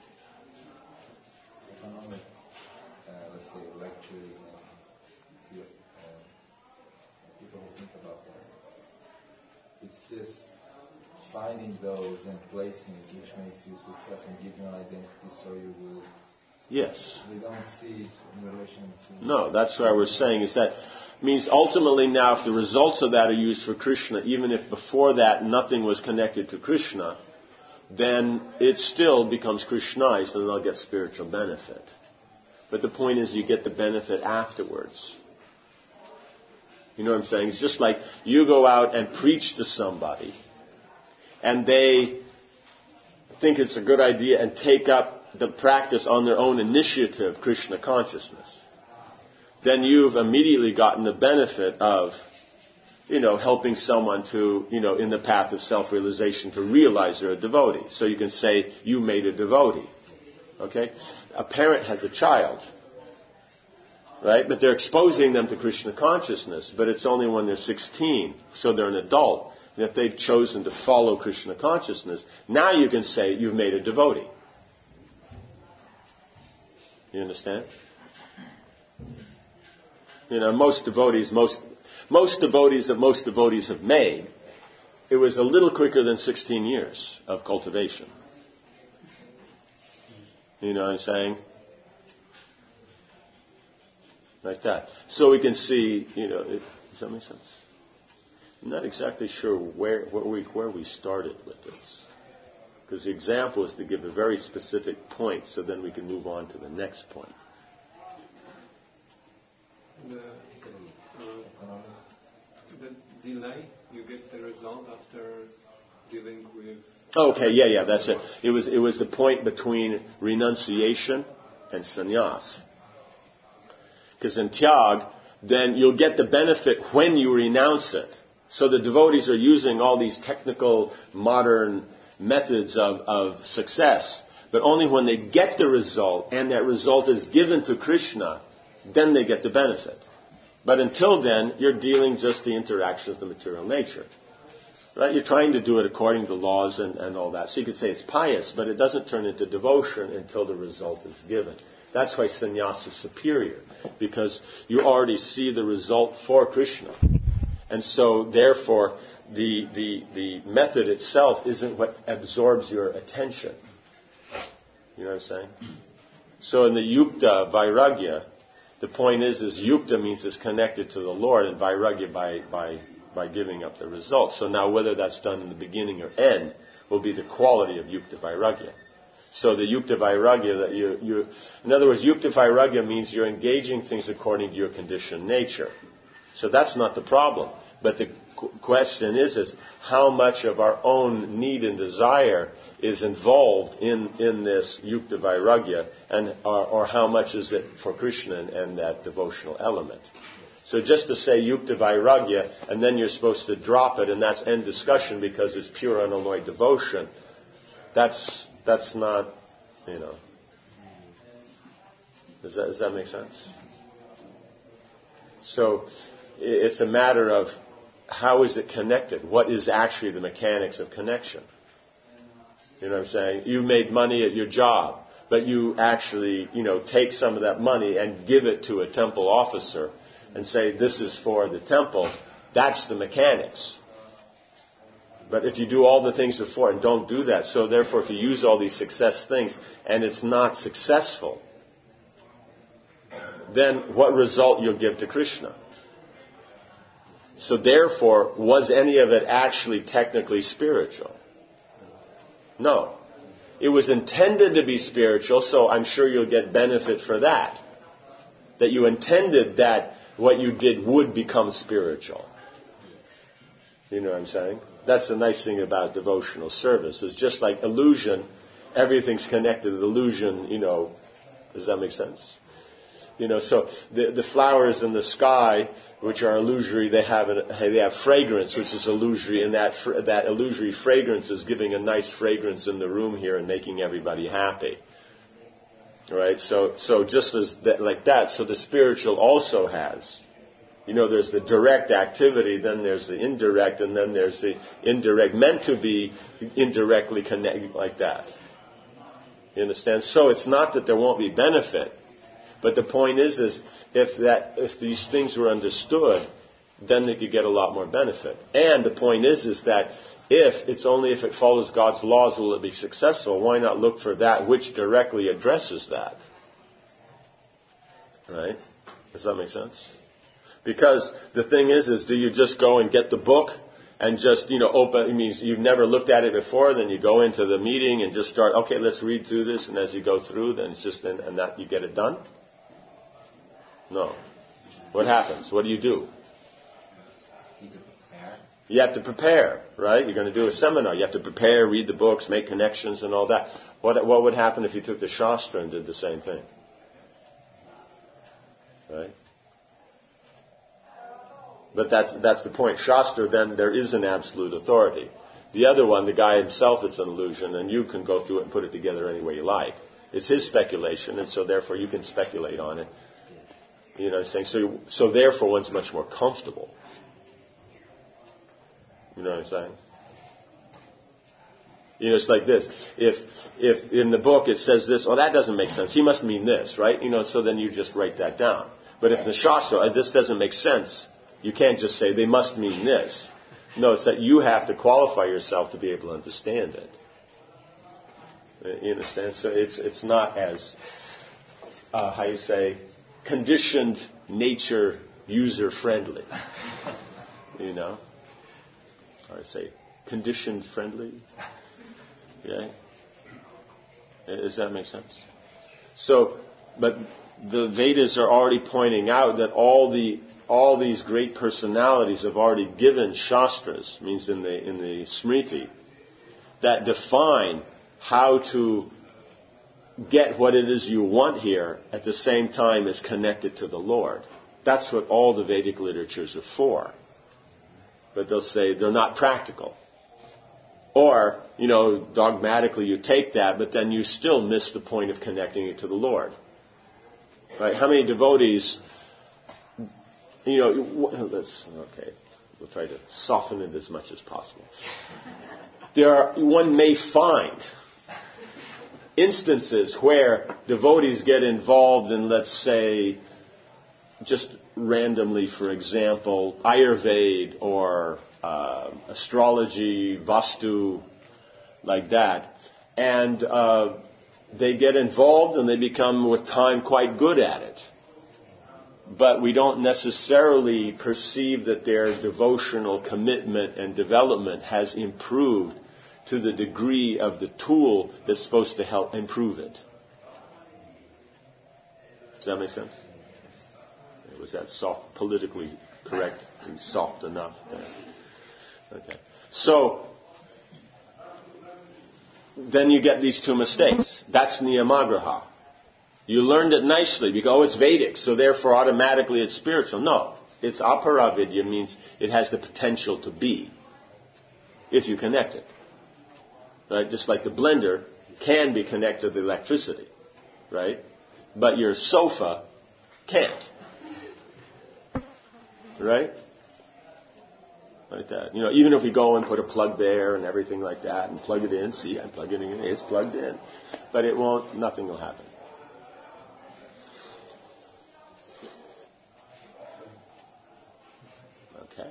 economic, uh, let's say, lectures and uh, people who think about that, it's just finding those and placing it which makes you success and give you an identity so you will... Yes. We don't see it in relation to... No, that's what I was saying, is that means ultimately now if the results of that are used for Krishna, even if before that nothing was connected to Krishna, then it still becomes Krishnized and they'll get spiritual benefit. But the point is you get the benefit afterwards. You know what I'm saying? It's just like you go out and preach to somebody and they think it's a good idea and take up the practice on their own initiative, Krishna consciousness. Then you've immediately gotten the benefit of, you know, helping someone to, you know, in the path of self-realization to realize they're a devotee. So you can say, you made a devotee. Okay? A parent has a child, right? But they're exposing them to Krishna consciousness, but it's only when they're sixteen, so they're an adult. And if they've chosen to follow Krishna consciousness, now you can say you've made a devotee. You understand? You know, most devotees, most most devotees that most devotees have made, it was a little quicker than sixteen years of cultivation. You know what I'm saying? Like that. So we can see, you know, it, does that make sense? I'm not exactly sure where where we, where we started with this. Because the example is to give a very specific point, so then we can move on to the next point. The, uh, the delay, you get the result after dealing with... Okay, yeah, yeah, that's it. It was it was the point between renunciation and sannyas. Because in tyag, then you'll get the benefit when you renounce it. So the devotees are using all these technical, modern methods of, of success. But only when they get the result, and that result is given to Krishna, then they get the benefit. But until then, you're dealing just the interaction of the material nature. Right? You're trying to do it according to laws and, and all that. So you could say it's pious, but it doesn't turn into devotion until the result is given. That's why sannyasa is superior, because you already see the result for Krishna. And so, therefore, the, the, the method itself isn't what absorbs your attention. You know what I'm saying? So in the yukta, vairagya, the point is, is yukta means it's connected to the Lord, and vairagya by, by, by giving up the results. So now whether that's done in the beginning or end will be the quality of yukta vairagya. So the yukta vairagya, that you, you, in other words, yukta vairagya means you're engaging things according to your conditioned nature. So that's not the problem. But the question is, is how much of our own need and desire is involved in, in this yukta vairagya, and or, or how much is it for Krishna and, and that devotional element. So just to say yukta vairagya, and then you're supposed to drop it, and that's end discussion because it's pure unalloyed devotion, that's that's not, you know. Does that, does that make sense? So it's a matter of how is it connected? What is actually the mechanics of connection? You know what I'm saying? You made money at your job, but you actually, you know, take some of that money and give it to a temple officer and say, this is for the temple. That's the mechanics. But if you do all the things before and don't do that, so therefore if you use all these success things and it's not successful, then what result you'll give to Krishna? So therefore, was any of it actually technically spiritual? No. It was intended to be spiritual, so I'm sure you'll get benefit for that. That you intended that what you did would become spiritual. You know what I'm saying? That's the nice thing about devotional service. It's just like illusion. Everything's connected to illusion, you know. Does that make sense? You know, so the the flowers in the sky, which are illusory, they have an, they have fragrance, which is illusory, and that fr- that illusory fragrance is giving a nice fragrance in the room here and making everybody happy. Right? So so just as that, like that, so the spiritual also has. You know, there's the direct activity, then there's the indirect, and then there's the indirect meant to be indirectly connected like that. You understand? So it's not that there won't be benefit. But the point is, is if that, if these things were understood, then they could get a lot more benefit. And the point is, is that if it's only if it follows God's laws will it be successful. Why not look for that which directly addresses that? Right? Does that make sense? Because the thing is, is do you just go and get the book and just, you know, open, it means you've never looked at it before, then you go into the meeting and just start, okay, let's read through this, and as you go through, then it's just, and, and that you get it done? No. What happens? What do you do? You have to prepare. You have to prepare, right? You're going to do a seminar. You have to prepare, read the books, make connections and all that. What, what would happen if you took the Shastra and did the same thing? Right? But that's that's the point. Shastra, then there is an absolute authority. The other one, the guy himself, it's an illusion, and you can go through it and put it together any way you like. It's his speculation, and so therefore you can speculate on it. You know what I'm saying? So, so therefore one's much more comfortable. You know what I'm saying? You know, it's like this. If if in the book it says this, oh, that doesn't make sense. He must mean this, right? You know, so then you just write that down. But if in the Shastra, oh, this doesn't make sense, you can't just say they must mean this. No, it's that you have to qualify yourself to be able to understand it. You understand? So it's it's not as uh, how you say conditioned nature user friendly. You know, or I say conditioned friendly. Yeah. Does that make sense? So, but the Vedas are already pointing out that all the all these great personalities have already given shastras, means in the in the Smriti, that define how to get what it is you want here at the same time as connected to the Lord. That's what all the Vedic literatures are for. But they'll say they're not practical. Or, you know, dogmatically you take that, but then you still miss the point of connecting it to the Lord. Right? How many devotees, you know, let's, okay, we'll try to soften it as much as possible. There are, one may find instances where devotees get involved in, let's say, just randomly, for example, Ayurveda or uh, astrology, Vastu, like that. And uh, they get involved and they become, with time, quite good at it. But we don't necessarily perceive that their devotional commitment and development has improved to the degree of the tool that's supposed to help improve it. Does that make sense? Was that soft, politically correct and soft enough there? Okay. So, then you get these two mistakes. That's niyamagraha. You learned it nicely. You go, oh, it's Vedic, so therefore automatically it's spiritual. No. It's aparavidya, means it has the potential to be, if you connect it. Right? Just like the blender can be connected to the electricity. Right? But your sofa can't. Right? Like that. You know, even if we go and put a plug there and everything like that and plug it in, see, I'm plugging it in, it's plugged in. But it won't, nothing will happen. Okay.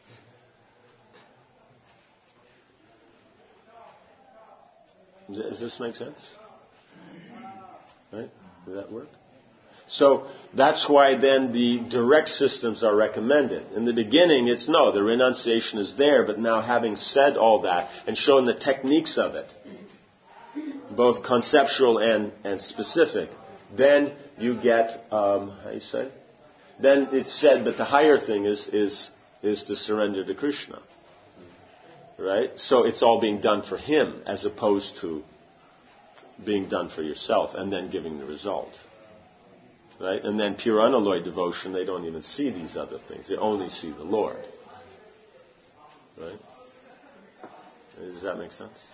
Does this make sense? Right? Does that work? So that's why then the direct systems are recommended. In the beginning, it's no, the renunciation is there, but now having said all that and shown the techniques of it, both conceptual and, and specific, then you get, um, how do you say? Then it's said, but the higher thing is, is, is to surrender to Krishna. Right? So it's all being done for him as opposed to being done for yourself and then giving the result. Right? And then pure unalloyed devotion, they don't even see these other things. They only see the Lord. Right? Does that make sense?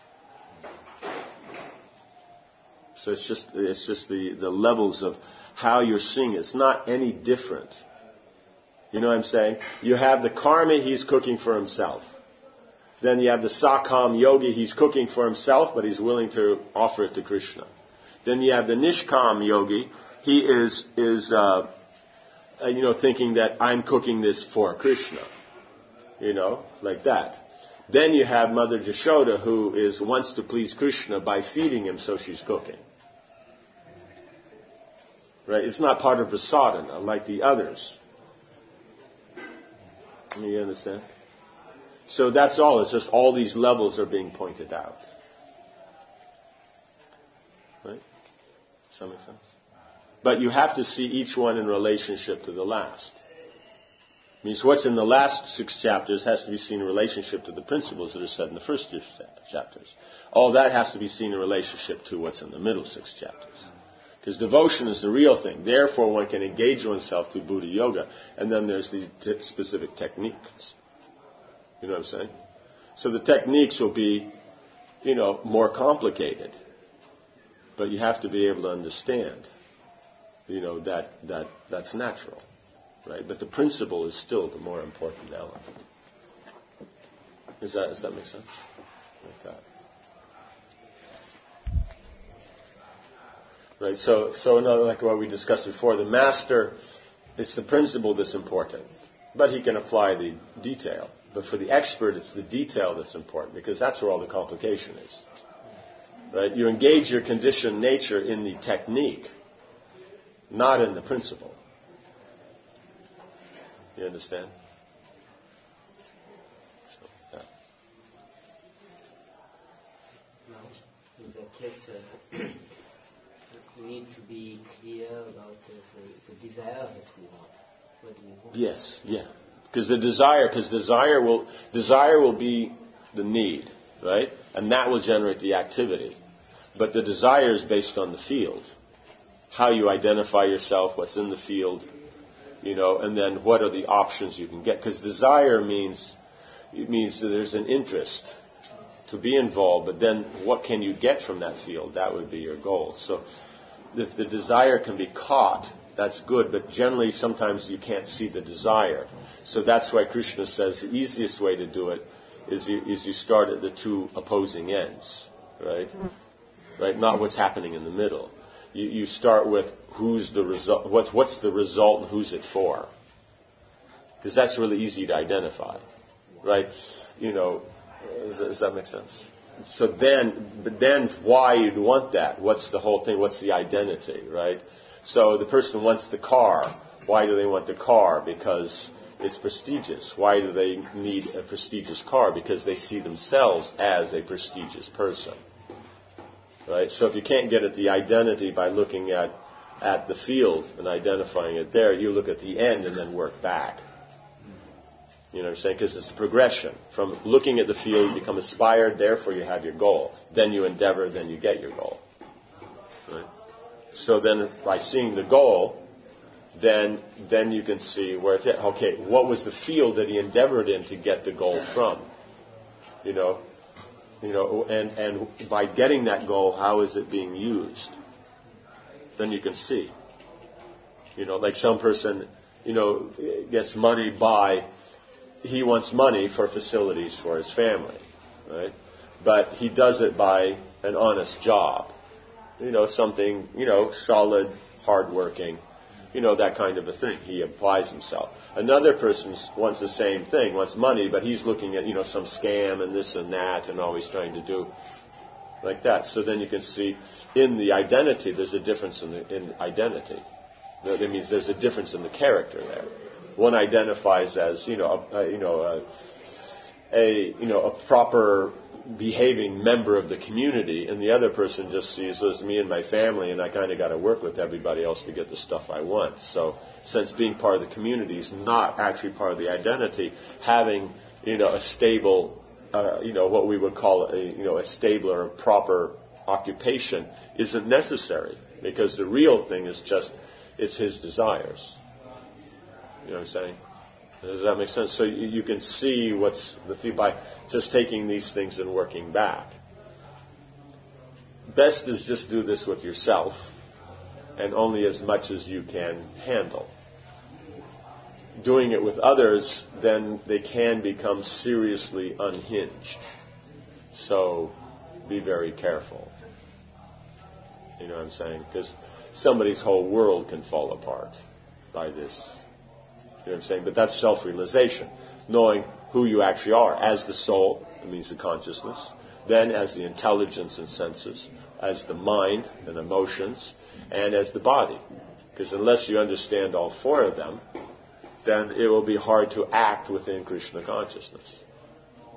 So it's just it's just the, the levels of how you're seeing it. It's not any different. You know what I'm saying? You have the karma, he's cooking for himself. Then you have the sakam yogi, he's cooking for himself, but he's willing to offer it to Krishna. Then you have the nishkam yogi, he is, is uh, uh, you know, thinking that I'm cooking this for Krishna. You know, like that. Then you have Mother Jashoda, who is wants to please Krishna by feeding him, so she's cooking. Right? It's not part of the sadhana like the others. You understand? So that's all. It's just all these levels are being pointed out. Right? Does that make sense? But you have to see each one in relationship to the last. Means what's in the last six chapters has to be seen in relationship to the principles that are said in the first two chapters. All that has to be seen in relationship to what's in the middle six chapters. Because devotion is the real thing. Therefore, one can engage oneself through Buddha yoga. And then there's these t- specific techniques. You know what I'm saying? So the techniques will be, you know, more complicated. But you have to be able to understand, you know, that, that that's natural. Right? But the principle is still the more important element. Is that, does that make sense? Like that. Right, so so another, like what we discussed before, the master, it's the principle that's important, but he can apply the detail. But for the expert, it's the detail that's important, because that's where all the complication is. Right, you engage your conditioned nature in the technique, not in the principle. You understand? So, yeah. Now, in that case, uh, we need to be clear about uh, the, the desire that we want. What do we want? Yes, yeah. Because the desire, because desire will, desire will be the need, right? And that will generate the activity. But the desire is based on the field. How you identify yourself, what's in the field, you know, and then what are the options you can get. Because desire means, it means that there's an interest to be involved, but then what can you get from that field? That would be your goal. So if the desire can be caught, that's good, but generally sometimes you can't see the desire. So that's why Krishna says the easiest way to do it is you, is you start at the two opposing ends, right? Right? Not what's happening in the middle. You, you start with who's the result, what's, what's the result and who's it for? Because that's really easy to identify, right? You know, does, does that make sense? So then, but then why you'd want that? What's the whole thing? What's the identity, right? So the person wants the car. Why do they want the car? Because it's prestigious. Why do they need a prestigious car? Because they see themselves as a prestigious person, right? So if you can't get at the identity by looking at, at the field and identifying it there, you look at the end and then work back. You know what I'm saying? Because it's a progression. From looking at the field, you become inspired, therefore you have your goal. Then you endeavor, then you get your goal. Right? So then by seeing the goal, then then you can see where it's at. Okay, what was the field that he endeavored in to get the goal from? You know, you know, and, and by getting that goal, how is it being used? Then you can see. You know, like some person, you know, gets money by... He wants money for facilities for his family, right? But he does it by an honest job. You know, something, you know, solid, hardworking, you know, that kind of a thing. He applies himself. Another person wants the same thing, wants money, but he's looking at, you know, some scam and this and that and always trying to do like that. So then you can see in the identity, there's a difference in the in identity. That means there's a difference in the character there. One identifies as, you know, a, you know, a, a, you know, a proper behaving member of the community, and the other person just sees, well, it's me and my family, and I kind of got to work with everybody else to get the stuff I want. So, since being part of the community is not actually part of the identity, having, you know, a stable, uh, you know, what we would call a, you know, a stable or a proper occupation isn't necessary, because the real thing is just, it's his desires. You know what I'm saying? Does that make sense? So you, you can see what's the fee by just taking these things and working back. Best is just do this with yourself, and only as much as you can handle. Doing it with others, then they can become seriously unhinged. So be very careful. You know what I'm saying? Because somebody's whole world can fall apart by this. You know what I'm saying? But that's self-realization. Knowing who you actually are as the soul, it means the consciousness, then as the intelligence and senses, as the mind and emotions, and as the body. Because unless you understand all four of them, then it will be hard to act within Krishna consciousness.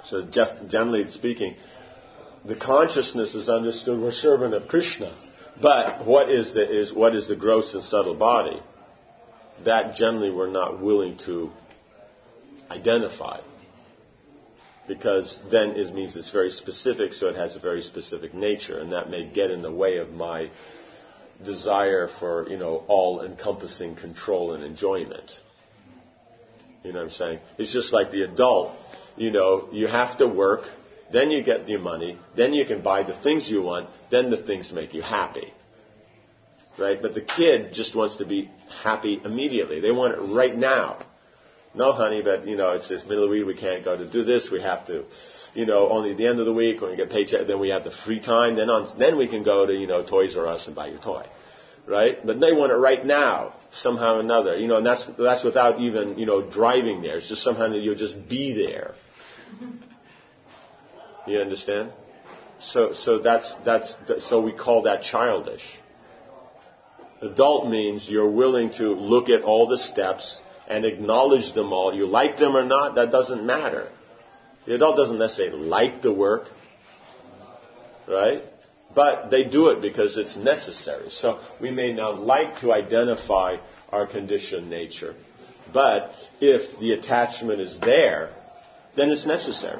So def- generally speaking, the consciousness is understood, we're servant of Krishna. But what is the is what is the gross and subtle body? That generally we're not willing to identify. Because then it means it's very specific, so it has a very specific nature, and that may get in the way of my desire for, you know, all-encompassing control and enjoyment. You know what I'm saying? It's just like the adult. You know, you have to work, then you get your money, then you can buy the things you want, then the things make you happy. Right? But the kid just wants to be happy immediately. They want it right now. No, honey, but, you know, it's this middle of the week, we can't go to do this, we have to, you know, only at the end of the week, when we get paycheck, then we have the free time, then on, then we can go to, you know, Toys R Us and buy your toy. Right? But they want it right now, somehow or another. You know, and that's, that's without even, you know, driving there. It's just somehow that you'll just be there. You understand? So, so that's, that's, so we call that childish. Adult means you're willing to look at all the steps and acknowledge them all. You like them or not, that doesn't matter. The adult doesn't necessarily like the work, right? But they do it because it's necessary. So we may not like to identify our conditioned nature. But if the attachment is there, then it's necessary.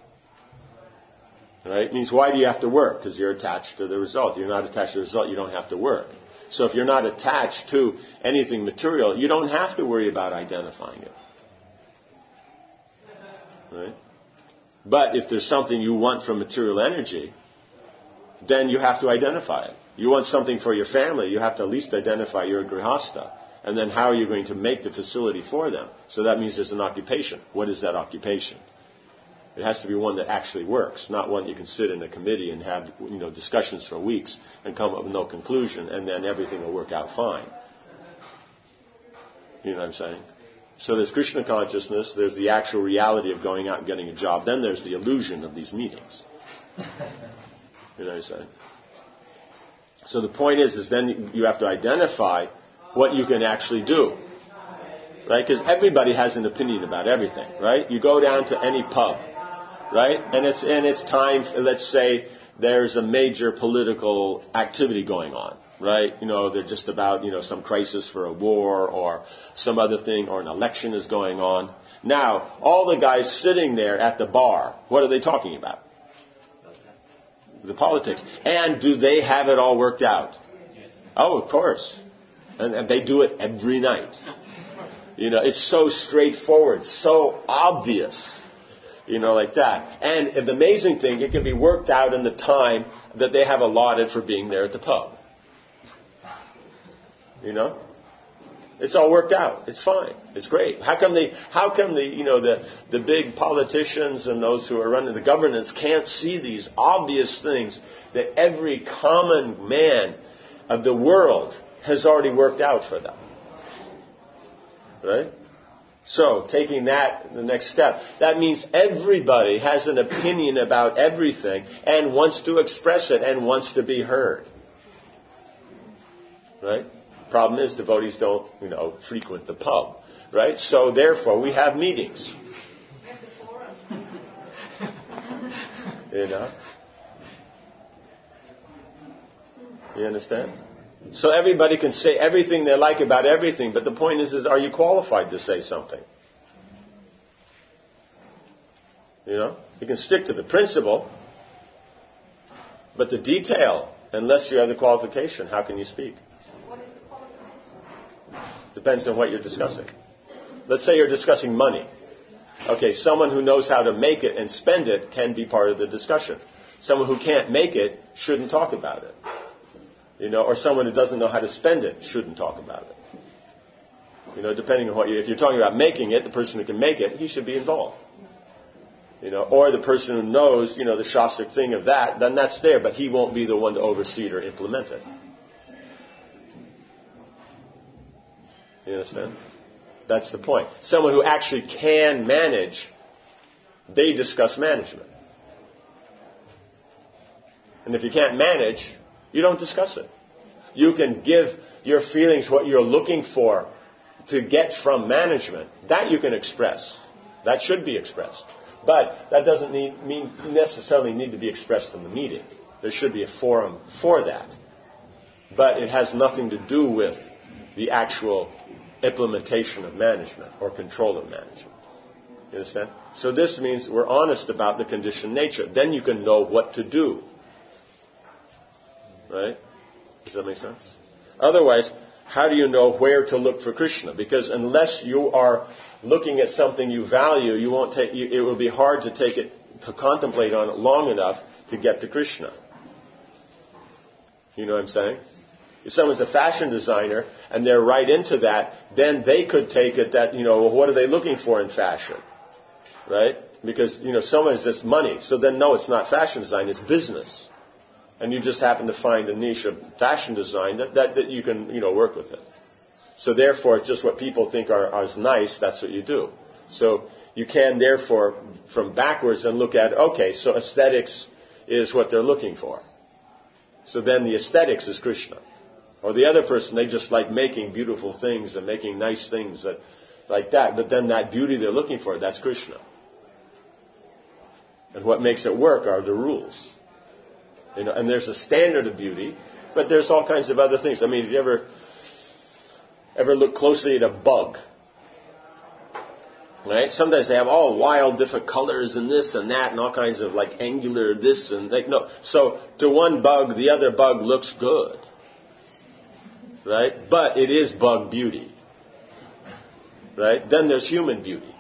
Right? It means, why do you have to work? Because you're attached to the result. You're not attached to the result, you don't have to work. So if you're not attached to anything material, you don't have to worry about identifying it. Right? But if there's something you want from material energy, then you have to identify it. You want something for your family, you have to at least identify your grihasta. And then how are you going to make the facility for them? So that means there's an occupation. What is that occupation? It has to be one that actually works, not one you can sit in a committee and have, you know, discussions for weeks and come up with no conclusion, and then everything will work out fine. You know what I'm saying? So there's Krishna consciousness, there's the actual reality of going out and getting a job, then there's the illusion of these meetings. You know what I'm saying? So the point is, is then you have to identify what you can actually do. Right? Because everybody has an opinion about everything, right? You go down to any pub, right? And it's and it's time, let's say there's a major political activity going on, right? You know, they're just about, you know, some crisis for a war or some other thing, or an election is going on. Now, all the guys sitting there at the bar, what are they talking about? The politics. And do they have it all worked out? Oh, of course. And, and they do it every night. You know, it's so straightforward, so obvious, you know, like that. And the amazing thing, it can be worked out in the time that they have allotted for being there at the pub. You know? It's all worked out. It's fine. It's great. How come they, how come the, you know, the, the big politicians and those who are running the governance can't see these obvious things that every common man of the world has already worked out for them? Right? So, taking that the next step, that means everybody has an opinion about everything and wants to express it and wants to be heard. Right? Problem is, devotees don't, you know, frequent the pub. Right? So, therefore, we have meetings. You know? You understand? So everybody can say everything they like about everything, but the point is, is are you qualified to say something? You know? You can stick to the principle, but the detail, unless you have the qualification, how can you speak? What is the qualification? Depends on what you're discussing. Let's say you're discussing money. Okay, someone who knows how to make it and spend it can be part of the discussion. Someone who can't make it shouldn't talk about it. You know, or someone who doesn't know how to spend it shouldn't talk about it. You know, depending on what you, if you're talking about making it, the person who can make it, he should be involved. You know, or the person who knows, you know, the shastric thing of that, then that's there, but he won't be the one to oversee it or implement it. You understand? That's the point. Someone who actually can manage, they discuss management. And if you can't manage, you don't discuss it. You can give your feelings what you're looking for to get from management. That you can express. That should be expressed. But that doesn't need, mean necessarily need to be expressed in the meeting. There should be a forum for that. But it has nothing to do with the actual implementation of management or control of management. You understand? So this means we're honest about the conditioned nature. Then you can know what to do. Right? Does that make sense? Otherwise, how do you know where to look for Krishna? Because unless you are looking at something you value, you won't take. You, it will be hard to take it, to contemplate on it long enough to get to Krishna. You know what I'm saying? If someone's a fashion designer and they're right into that, then they could take it that, you know, well, what are they looking for in fashion? Right? Because, you know, someone is just money. So then, no, it's not fashion design, it's business. And you just happen to find a niche of fashion design that, that, that you can, you know, work with it. So therefore, it's just what people think are, are nice, that's what you do. So you can, therefore, from backwards and look at, okay, so aesthetics is what they're looking for. So then the aesthetics is Krishna. Or the other person, they just like making beautiful things and making nice things that, like that. But then that beauty they're looking for, that's Krishna. And what makes it work are the rules. You know, and there's a standard of beauty, but there's all kinds of other things. I mean, if you ever ever look closely at a bug, right? Sometimes they have all wild different colors and this and that and all kinds of like angular this and like no. So to one bug, the other bug looks good, right? But it is bug beauty, right? Then there's human beauty,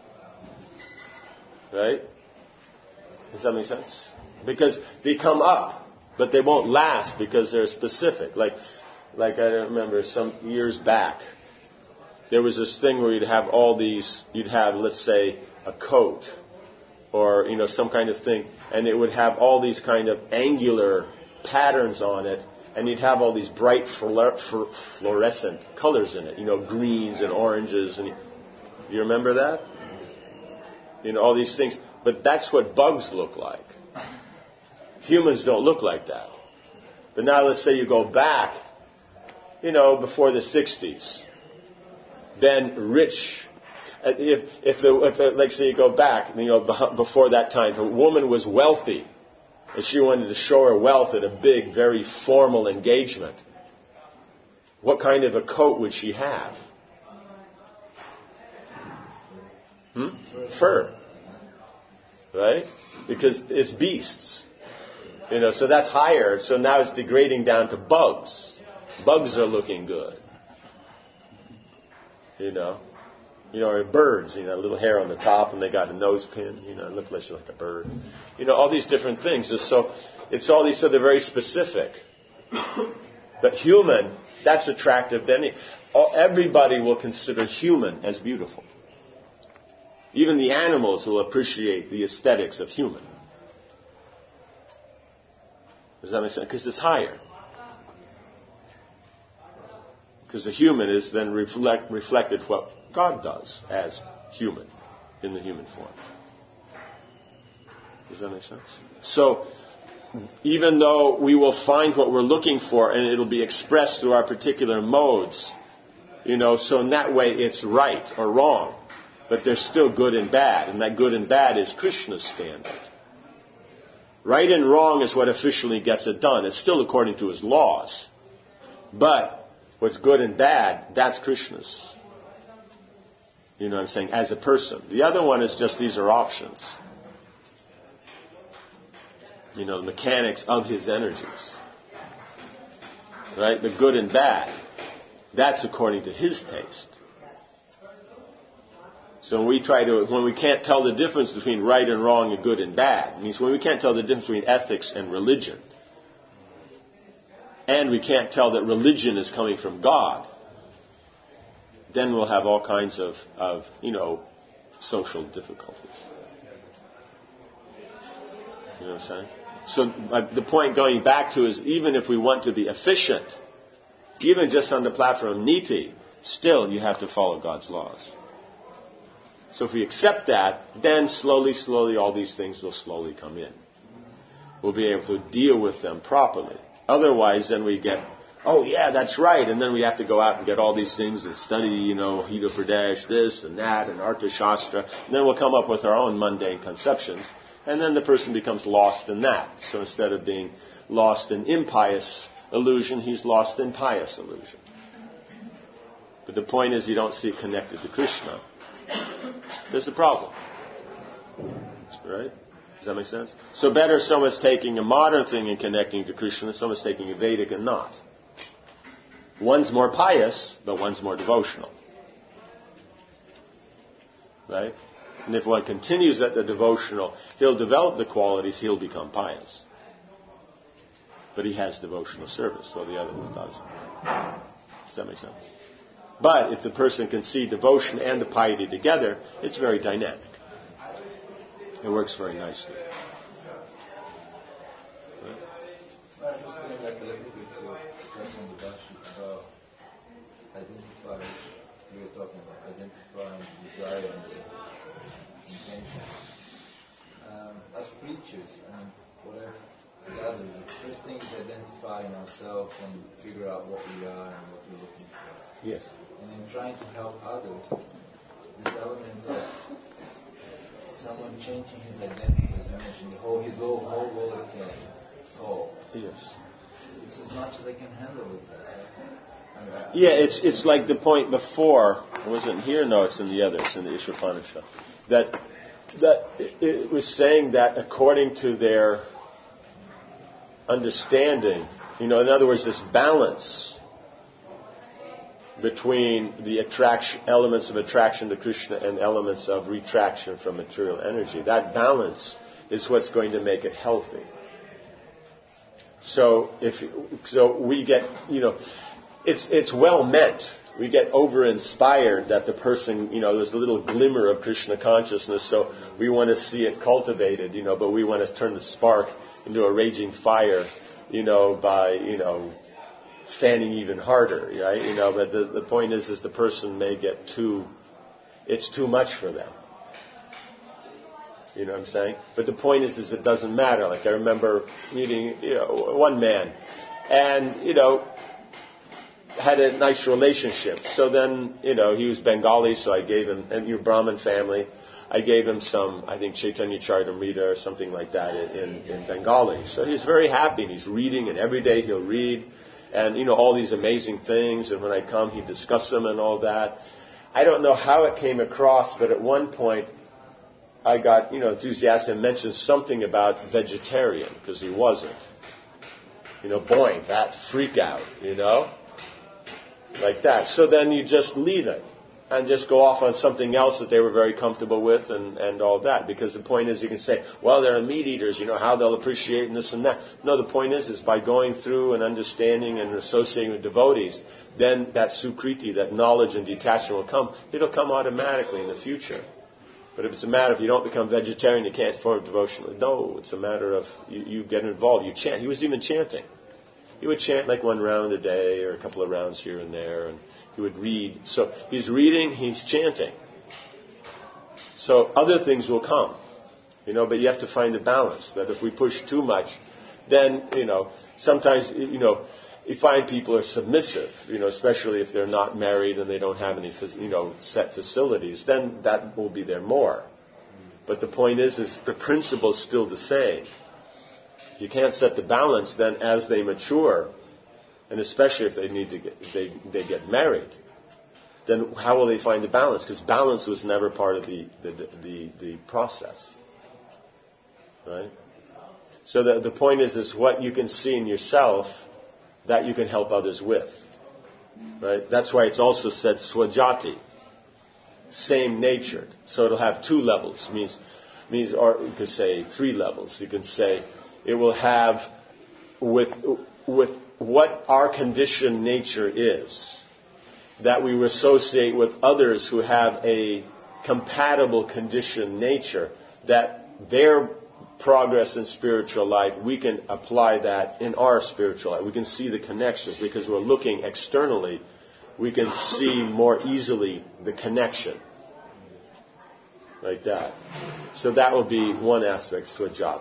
right? Does that make sense? Because they come up, but they won't last because they're specific. Like, like I remember some years back, there was this thing where you'd have all these, you'd have, let's say, a coat or, you know, some kind of thing, and it would have all these kind of angular patterns on it, and you'd have all these bright fluor- fluorescent colors in it, you know, greens and oranges. And you remember that? You know, all these things. But that's what bugs look like. Humans don't look like that. But now let's say you go back, you know, before the sixties. Then rich, if, if, the, if the, like say you go back, you know, before that time, if a woman was wealthy, and she wanted to show her wealth at a big, very formal engagement, what kind of a coat would she have? Hmm? Fur. Right? Because it's beasts. You know, so that's higher. So now it's degrading down to bugs. Bugs are looking good. You know, you know, or birds. You know, a little hair on the top, and they got a nose pin. You know, it looks like like a bird. You know, all these different things. So it's all these. So they're very specific. But human, that's attractive. Then everybody will consider human as beautiful. Even the animals will appreciate the aesthetics of human. Does that make sense? Because it's higher. Because the human is then reflect, reflected what God does as human, in the human form. Does that make sense? So, even though we will find what we're looking for and it'll be expressed through our particular modes, you know, so in that way it's right or wrong, but there's still good and bad, and that good and bad is Krishna's standard. Right and wrong is what officially gets it done. It's still according to his laws. But what's good and bad, that's Krishna's. You know what I'm saying? As a person. The other one is just these are options. You know, the mechanics of his energies. Right? The good and bad. That's according to his taste. So when we try to, when we can't tell the difference between right and wrong and good and bad, it means when we can't tell the difference between ethics and religion, and we can't tell that religion is coming from God, then we'll have all kinds of, of you know, social difficulties. You know what I'm saying? So uh, the point going back to is even if we want to be efficient, even just on the platform of niti, still you have to follow God's laws. So if we accept that, then slowly, slowly, all these things will slowly come in. We'll be able to deal with them properly. Otherwise, then we get oh yeah, that's right. And then we have to go out and get all these things and study, you know, Hita Pradesh, this and that, and Arthashastra. And then we'll come up with our own mundane conceptions. And then the person becomes lost in that. So instead of being lost in impious illusion, he's lost in pious illusion. But the point is you don't see it connected to Krishna. There's a problem. Right? Does that make sense? So better someone's taking a modern thing and connecting to Krishna than someone's taking a Vedic and not. One's more pious, but one's more devotional. Right? And if one continues at the devotional, he'll develop the qualities, he'll become pious. But he has devotional service, while the other one doesn't. Does that make sense? But if the person can see devotion and the piety together, it's very dynamic. It works very nicely. Right? I'm just going back a little bit to the question on the Bashi about identifying, we were talking about identifying desire and the intention. Um, as preachers, and what I've gathered is the first thing is identifying ourselves and figure out what we are and what we're looking for. Yes. And in trying to help others, this element of someone changing his identity, as you mentioned, the whole, his whole, whole world can whole. Yes. It's as much as I can handle with that. Yeah, it's it's like the point before. It wasn't here, no, it's in the other, it's in the Ishvapanishad. That that it was saying that according to their understanding, you know, in other words, this balance between the attraction elements of attraction to Krishna and elements of retraction from material energy. That balance is what's going to make it healthy. So if so, we get you know, it's it's well meant. We get over inspired that the person you know there's a little glimmer of Krishna consciousness. So we want to see it cultivated, you know, but we want to turn the spark into a raging fire, you know, by you know. fanning even harder, right? You know, but the, the point is, is the person may get too, it's too much for them. You know what I'm saying? But the point is, is it doesn't matter. Like I remember meeting, you know, one man, and you know, had a nice relationship. So then, you know, he was Bengali, so I gave him, and you're Brahmin family, I gave him some, I think Chaitanya Charitamrita or something like that in, in Bengali. So he's very happy, and he's reading, and every day he'll read. And, you know, all these amazing things. And when I come, he discuss them and all that. I don't know how it came across, but at one point, I got, you know, enthusiastic and mentioned something about vegetarian, because he wasn't. You know, boing, that freak out, you know? Like that. So then you just leave it. And just go off on something else that they were very comfortable with and, and all that. Because the point is you can say, well, they're meat eaters, you know, how they'll appreciate this and that. No, the point is, is by going through and understanding and associating with devotees, then that sukriti, that knowledge and detachment will come. It'll come automatically in the future. But if it's a matter of you don't become vegetarian, you can't form devotional. No, it's a matter of you, you get involved. You chant. He was even chanting. He would chant like one round a day or a couple of rounds here and there, and he would read. So he's reading, he's chanting. So other things will come, you know, but you have to find a balance. That if we push too much, then, you know, sometimes, you know, you find people are submissive, you know, especially if they're not married and they don't have any, you know, set facilities, then that will be there more. But the point is, is the principle is still the same. If you can't set the balance, then as they mature, and especially if they need to get, they they get married, then how will they find the balance? Because balance was never part of the the the, the process, right? So the the point is, is what you can see in yourself that you can help others with, right? That's why it's also said swajati, same natured. So it'll have two levels. Means means or you could say three levels. You can say it will have with with what our conditioned nature is, that we associate with others who have a compatible conditioned nature, that their progress in spiritual life, we can apply that in our spiritual life. We can see the connections because we're looking externally. We can see more easily the connection. Like that. So that would be one aspect, swajati.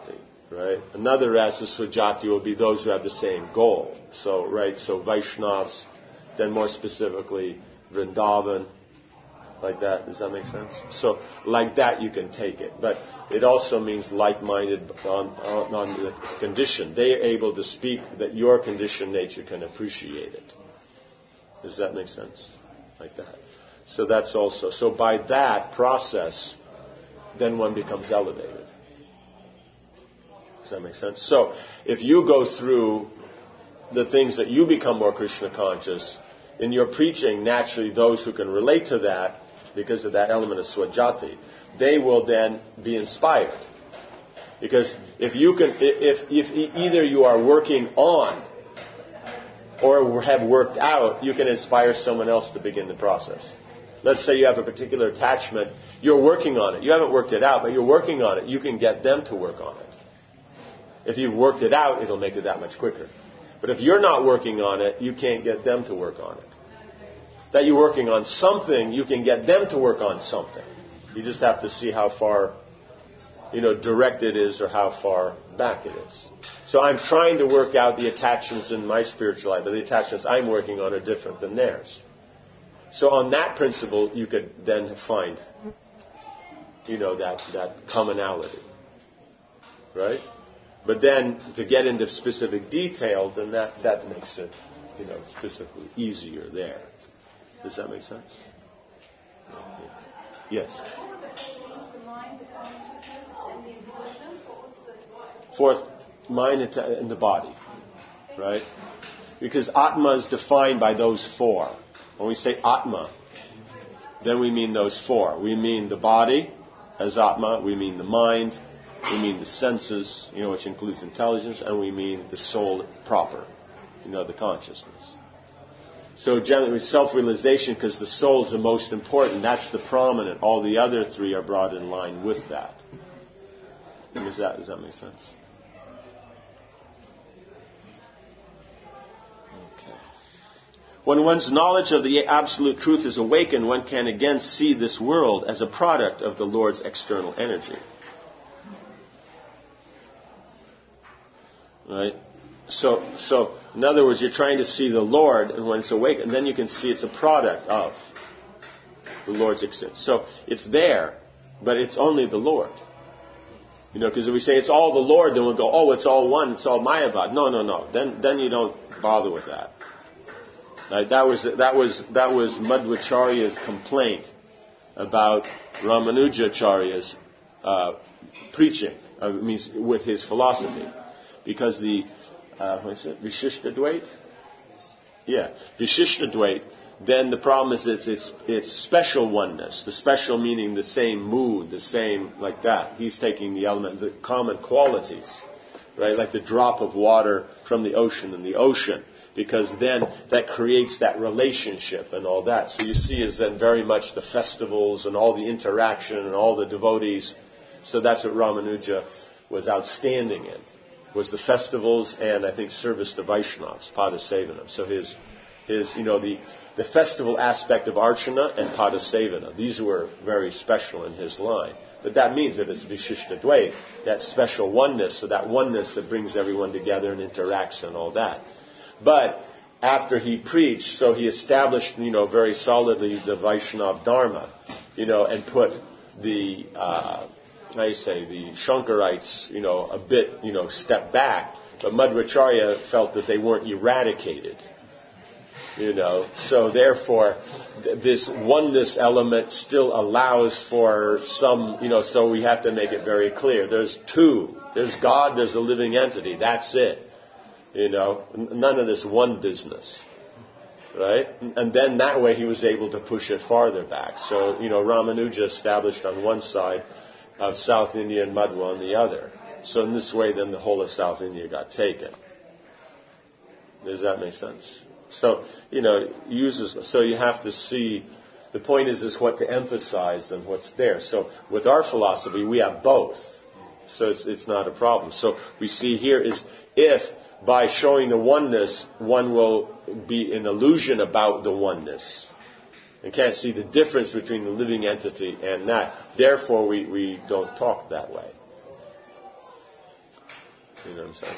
Right? Another rasa Swajati will be those who have the same goal. So, right, so Vaishnavas, then more specifically Vrindavan, like that. Does that make sense? So, like that you can take it. But it also means like-minded on, on, on the condition. They are able to speak that your conditioned nature can appreciate it. Does that make sense? Like that. So that's also, so by that process, then one becomes elevated. Does that make sense? So, if you go through the things that you become more Krishna conscious, in your preaching, naturally those who can relate to that, because of that element of Swajati, they will then be inspired. Because if you can, if, if either you are working on or have worked out, you can inspire someone else to begin the process. Let's say you have a particular attachment, you're working on it. You haven't worked it out, but you're working on it. You can get them to work on it. If you've worked it out, it'll make it that much quicker. But if you're not working on it, you can't get them to work on it. That you're working on something, you can get them to work on something. You just have to see how far, you know, direct it is or how far back it is. So I'm trying to work out the attachments in my spiritual life, but the attachments I'm working on are different than theirs. So on that principle, you could then find, you know, that, that commonality. Right? But then to get into specific detail, then that, that makes it, you know, specifically easier there. Does that make sense? Yeah. Yes. Fourth, mind and the body, right? Because Atma is defined by those four. When we say Atma, then we mean those four. We mean the body as Atma, we mean the mind, we mean the senses, you know, which includes intelligence, and we mean the soul proper, you know, the consciousness. So generally, self-realization, because the soul is the most important, that's the prominent. All the other three are brought in line with that. Does that, does that make sense? Okay. When one's knowledge of the absolute truth is awakened, one can again see this world as a product of the Lord's external energy. Right? So, so, in other words, you're trying to see the Lord, and when it's awakened, then you can see it's a product of the Lord's existence. So, it's there, but it's only the Lord. You know, because if we say it's all the Lord, then we'll go, oh, it's all one, it's all Mayavad. No, no, no. Then, then you don't bother with that. Right? That was that was that was Madhvacharya's complaint about Ramanujacharya's uh, preaching. I mean, with his philosophy. Because the, uh, what is it, Vishishtadvait? Yeah, Vishishtadvait, then the problem is it's, it's, it's special oneness. The special meaning the same mood, the same, like that. He's taking the element, the common qualities, right? Like the drop of water from the ocean and the ocean. Because then that creates that relationship and all that. So you see is then very much the festivals and all the interaction and all the devotees. So that's what Ramanuja was outstanding in. Was the festivals and I think service to Vaishnavas, Padasevanam. So his, his, you know, the, the festival aspect of Archana and Padasevana, these were very special in his line. But that means that it's Vishishtadvait, that special oneness, so that oneness that brings everyone together and interacts and all that. But after he preached, so he established, you know, very solidly the Vaishnav Dharma, you know, and put the, uh, I say the Shankarites, you know, a bit, you know, step back, but Madhvacharya felt that they weren't eradicated, you know. So therefore, th- this oneness element still allows for some, you know. So we have to make it very clear. There's two. There's God. There's a living entity. That's it. You know, N- none of this one business, right? And then that way he was able to push it farther back. So you know, Ramanuja established on one side of South India and Madhva on the other. So in this way, then the whole of South India got taken. Does that make sense? So, you know, uses, so you have to see, the point is, is what to emphasize and what's there. So with our philosophy, we have both. So it's, it's not a problem. So we see here is if by showing the oneness, one will be an illusion about the oneness. And can't see the difference between the living entity and that. Therefore, we, we don't talk that way. You know what I'm saying?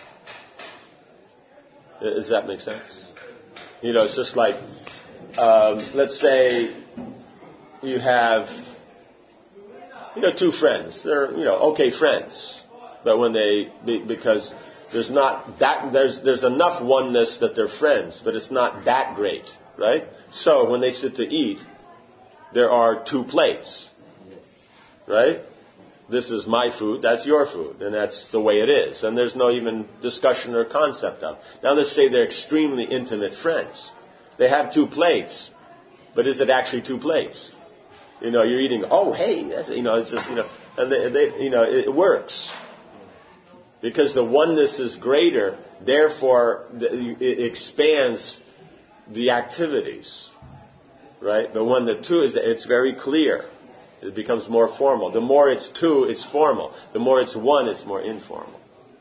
Does that make sense? You know, it's just like, um, let's say you have, you know, two friends. They're, you know, okay friends. But when they, because there's not that, there's, there's enough oneness that they're friends, but it's not that great, right? So when they sit to eat, there are two plates, right? This is my food, that's your food, and that's the way it is. And there's no even discussion or concept of. Now let's say they're extremely intimate friends. They have two plates, but is it actually two plates? You know, you're eating, oh, hey, that's, you know, it's just, you know, and they, they, you know, it works. Because the oneness is greater, therefore it expands the activities, right? The one that two is, it's very clear. It becomes more formal. The more it's two, it's formal. The more it's one, it's more informal.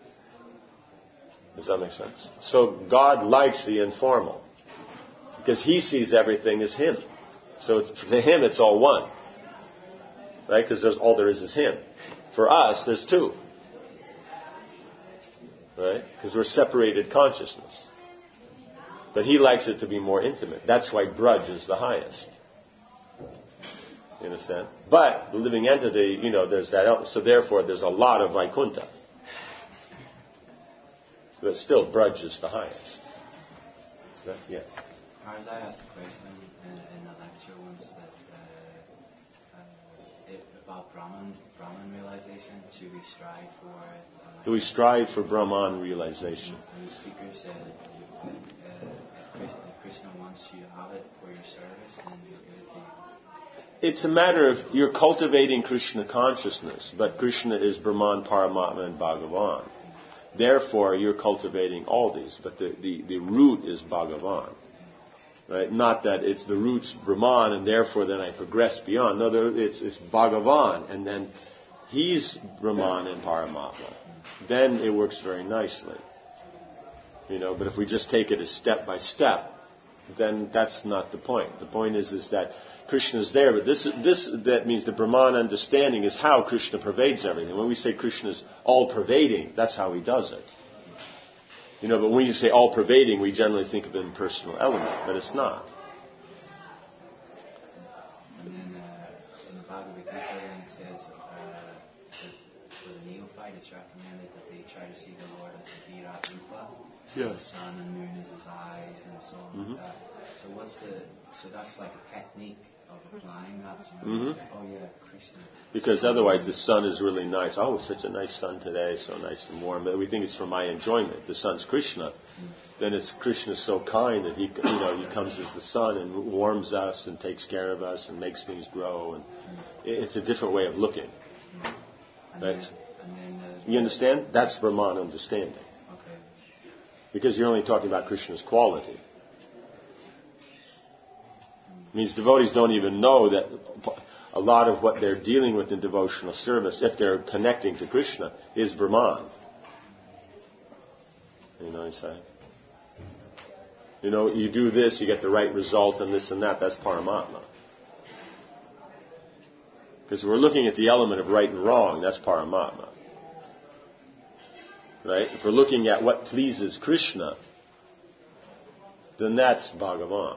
Does that make sense? So God likes the informal because He sees everything as Him. So it's, to Him, it's all one, right? Because there's all there is is Him. For us, there's two, right? Because we're separated consciousness. But He likes it to be more intimate. That's why Braj is the highest. You understand? But the living entity, you know, there's that. So therefore, there's a lot of Vaikuntha. But still, Braj is the highest. That, yeah. As I asked a question in, in a lecture once that uh, uh, it, about Brahman, Brahman realization, should we strive for it? Uh, Do we strive for Brahman realization? And the speaker said, uh, if Krishna wants you to have it for your service, then you'll give it to you. It's a matter of you're cultivating Krishna consciousness, but Krishna is Brahman, Paramatma, and Bhagavan. Therefore, you're cultivating all these, but the, the, the root is Bhagavan. Right? Not that it's the root's Brahman, and therefore then I progress beyond. No, it's, it's Bhagavan, and then he's Brahman and Paramatma. Then it works very nicely. You know, but if we just take it as step by step, then that's not the point. The point is, is that Krishna is there, but this, this, that means the Brahman understanding is how Krishna pervades everything. When we say Krishna is all-pervading, that's how He does it. You know, but when you say all-pervading, we generally think of an impersonal element, but it's not. And then uh, in the Bhagavad Gita, then it says uh, that for the neophyte, it's recommended that they try to see the Lord as the Virat Rupa. Yes. The sun and moon as His eyes, and so on. Mm-hmm. Like that. So what's the? So that's like a technique of applying that. You know? Mm-hmm. Oh yeah, Krishna. Because otherwise the sun is really nice. Oh, it's such a nice sun today, so nice and warm. But we think it's for my enjoyment. The sun's Krishna. Then it's Krishna so kind that he, you know, he comes as the sun and warms us and takes care of us and makes things grow. And it's a different way of looking. And Right? then, and then, uh, You understand? That's Brahman understanding. Okay. Because you're only talking about Krishna's quality. It means devotees don't even know that a lot of what they're dealing with in devotional service, if they're connecting to Krishna, is Brahman. You know what I'm saying? You know, you do this, you get the right result, and this and that, that's Paramatma. Because we're looking at the element of right and wrong, that's Paramatma. Right? If we're looking at what pleases Krishna, then that's Bhagavan.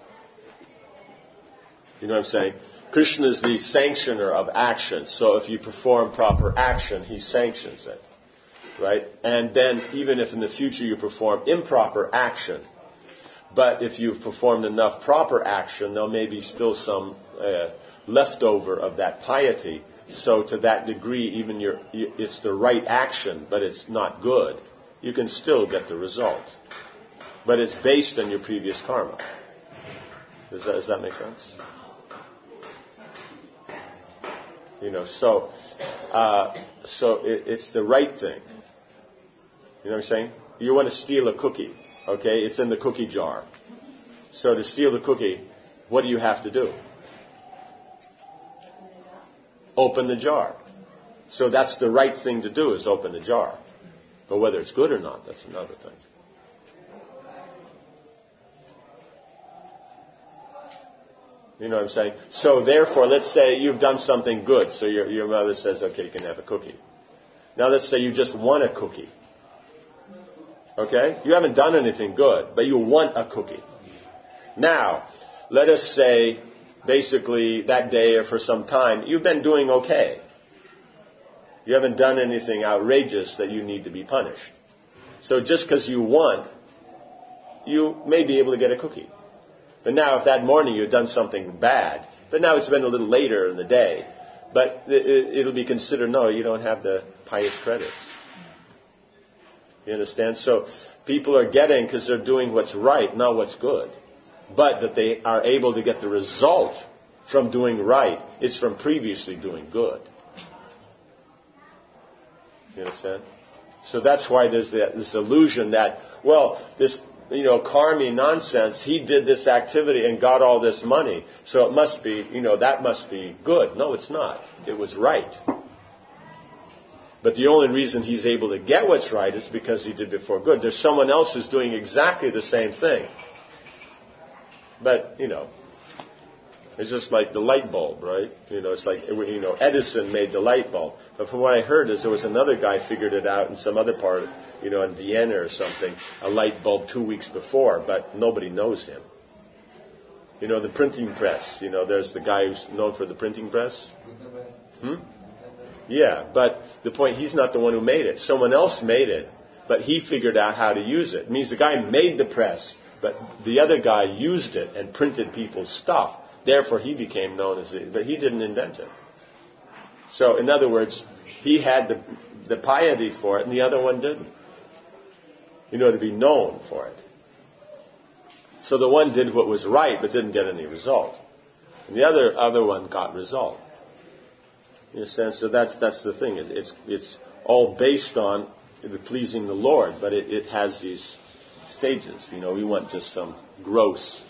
You know what I'm saying? Krishna is the sanctioner of action. So if you perform proper action, He sanctions it. Right? And then even if in the future you perform improper action, but if you've performed enough proper action, there may be still some uh, leftover of that piety. So to that degree, even your, it's the right action, but it's not good, you can still get the result. But it's based on your previous karma. Does that, does that make sense? You know, so uh, so it, it's the right thing. You know what I'm saying? You want to steal a cookie, okay? It's in the cookie jar. So to steal the cookie, what do you have to do? Open the jar. So that's the right thing to do, is open the jar. But whether it's good or not, that's another thing. You know what I'm saying? So therefore, let's say you've done something good. So your, your mother says, okay, you can have a cookie. Now let's say you just want a cookie. Okay? You haven't done anything good, but you want a cookie. Now, let us say, basically, that day or for some time, you've been doing okay. You haven't done anything outrageous that you need to be punished. So just because you want, you may be able to get a cookie. But now if that morning you've done something bad, but now it's been a little later in the day, but it'll be considered, no, you don't have the pious credits. You understand? So people are getting, because they're doing what's right, not what's good. But that they are able to get the result from doing right is from previously doing good. You understand? So that's why there's that, this illusion that, well, this, you know, karmi nonsense, he did this activity and got all this money, so it must be, you know, that must be good. No, it's not. It was right. But the only reason he's able to get what's right is because he did before good. There's someone else who's doing exactly the same thing. But, you know, it's just like the light bulb, right? You know, it's like, you know, Edison made the light bulb. But from what I heard is there was another guy figured it out in some other part, you know, in Vienna or something, a light bulb two weeks before, but nobody knows him. You know, the printing press, you know, there's the guy who's known for the printing press. Hmm? Yeah, but the point, he's not the one who made it. Someone else made it, but he figured out how to use it. It means the guy made the press, but the other guy used it and printed people's stuff. Therefore, he became known as the, but he didn't invent it. So, in other words, he had the, the piety for it, and the other one didn't. You know, to be known for it. So the one did what was right, but didn't get any result. And the other other one got result. In a sense, so that's that's the thing. It, it's it's all based on the pleasing the Lord, but it, it has these stages. You know, we want just some gross.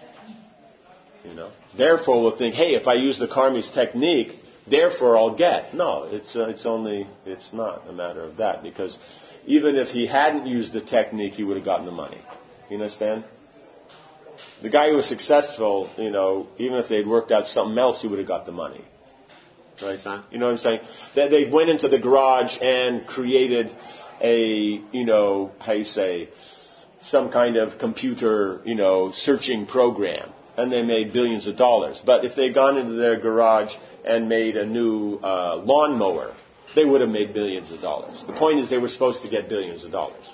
You know, therefore we'll think, hey, if I use the karmi's technique, therefore I'll get. No, it's uh, it's only it's not a matter of that, because even if he hadn't used the technique, he would have gotten the money. You understand? The guy who was successful, you know, even if they'd worked out something else, he would have got the money. Right, son? You know what I'm saying? That they went into the garage and created a, you know, how you say, some kind of computer, you know, searching program. And they made billions of dollars. But if they'd gone into their garage and made a new uh, lawnmower, they would have made billions of dollars. The point is they were supposed to get billions of dollars.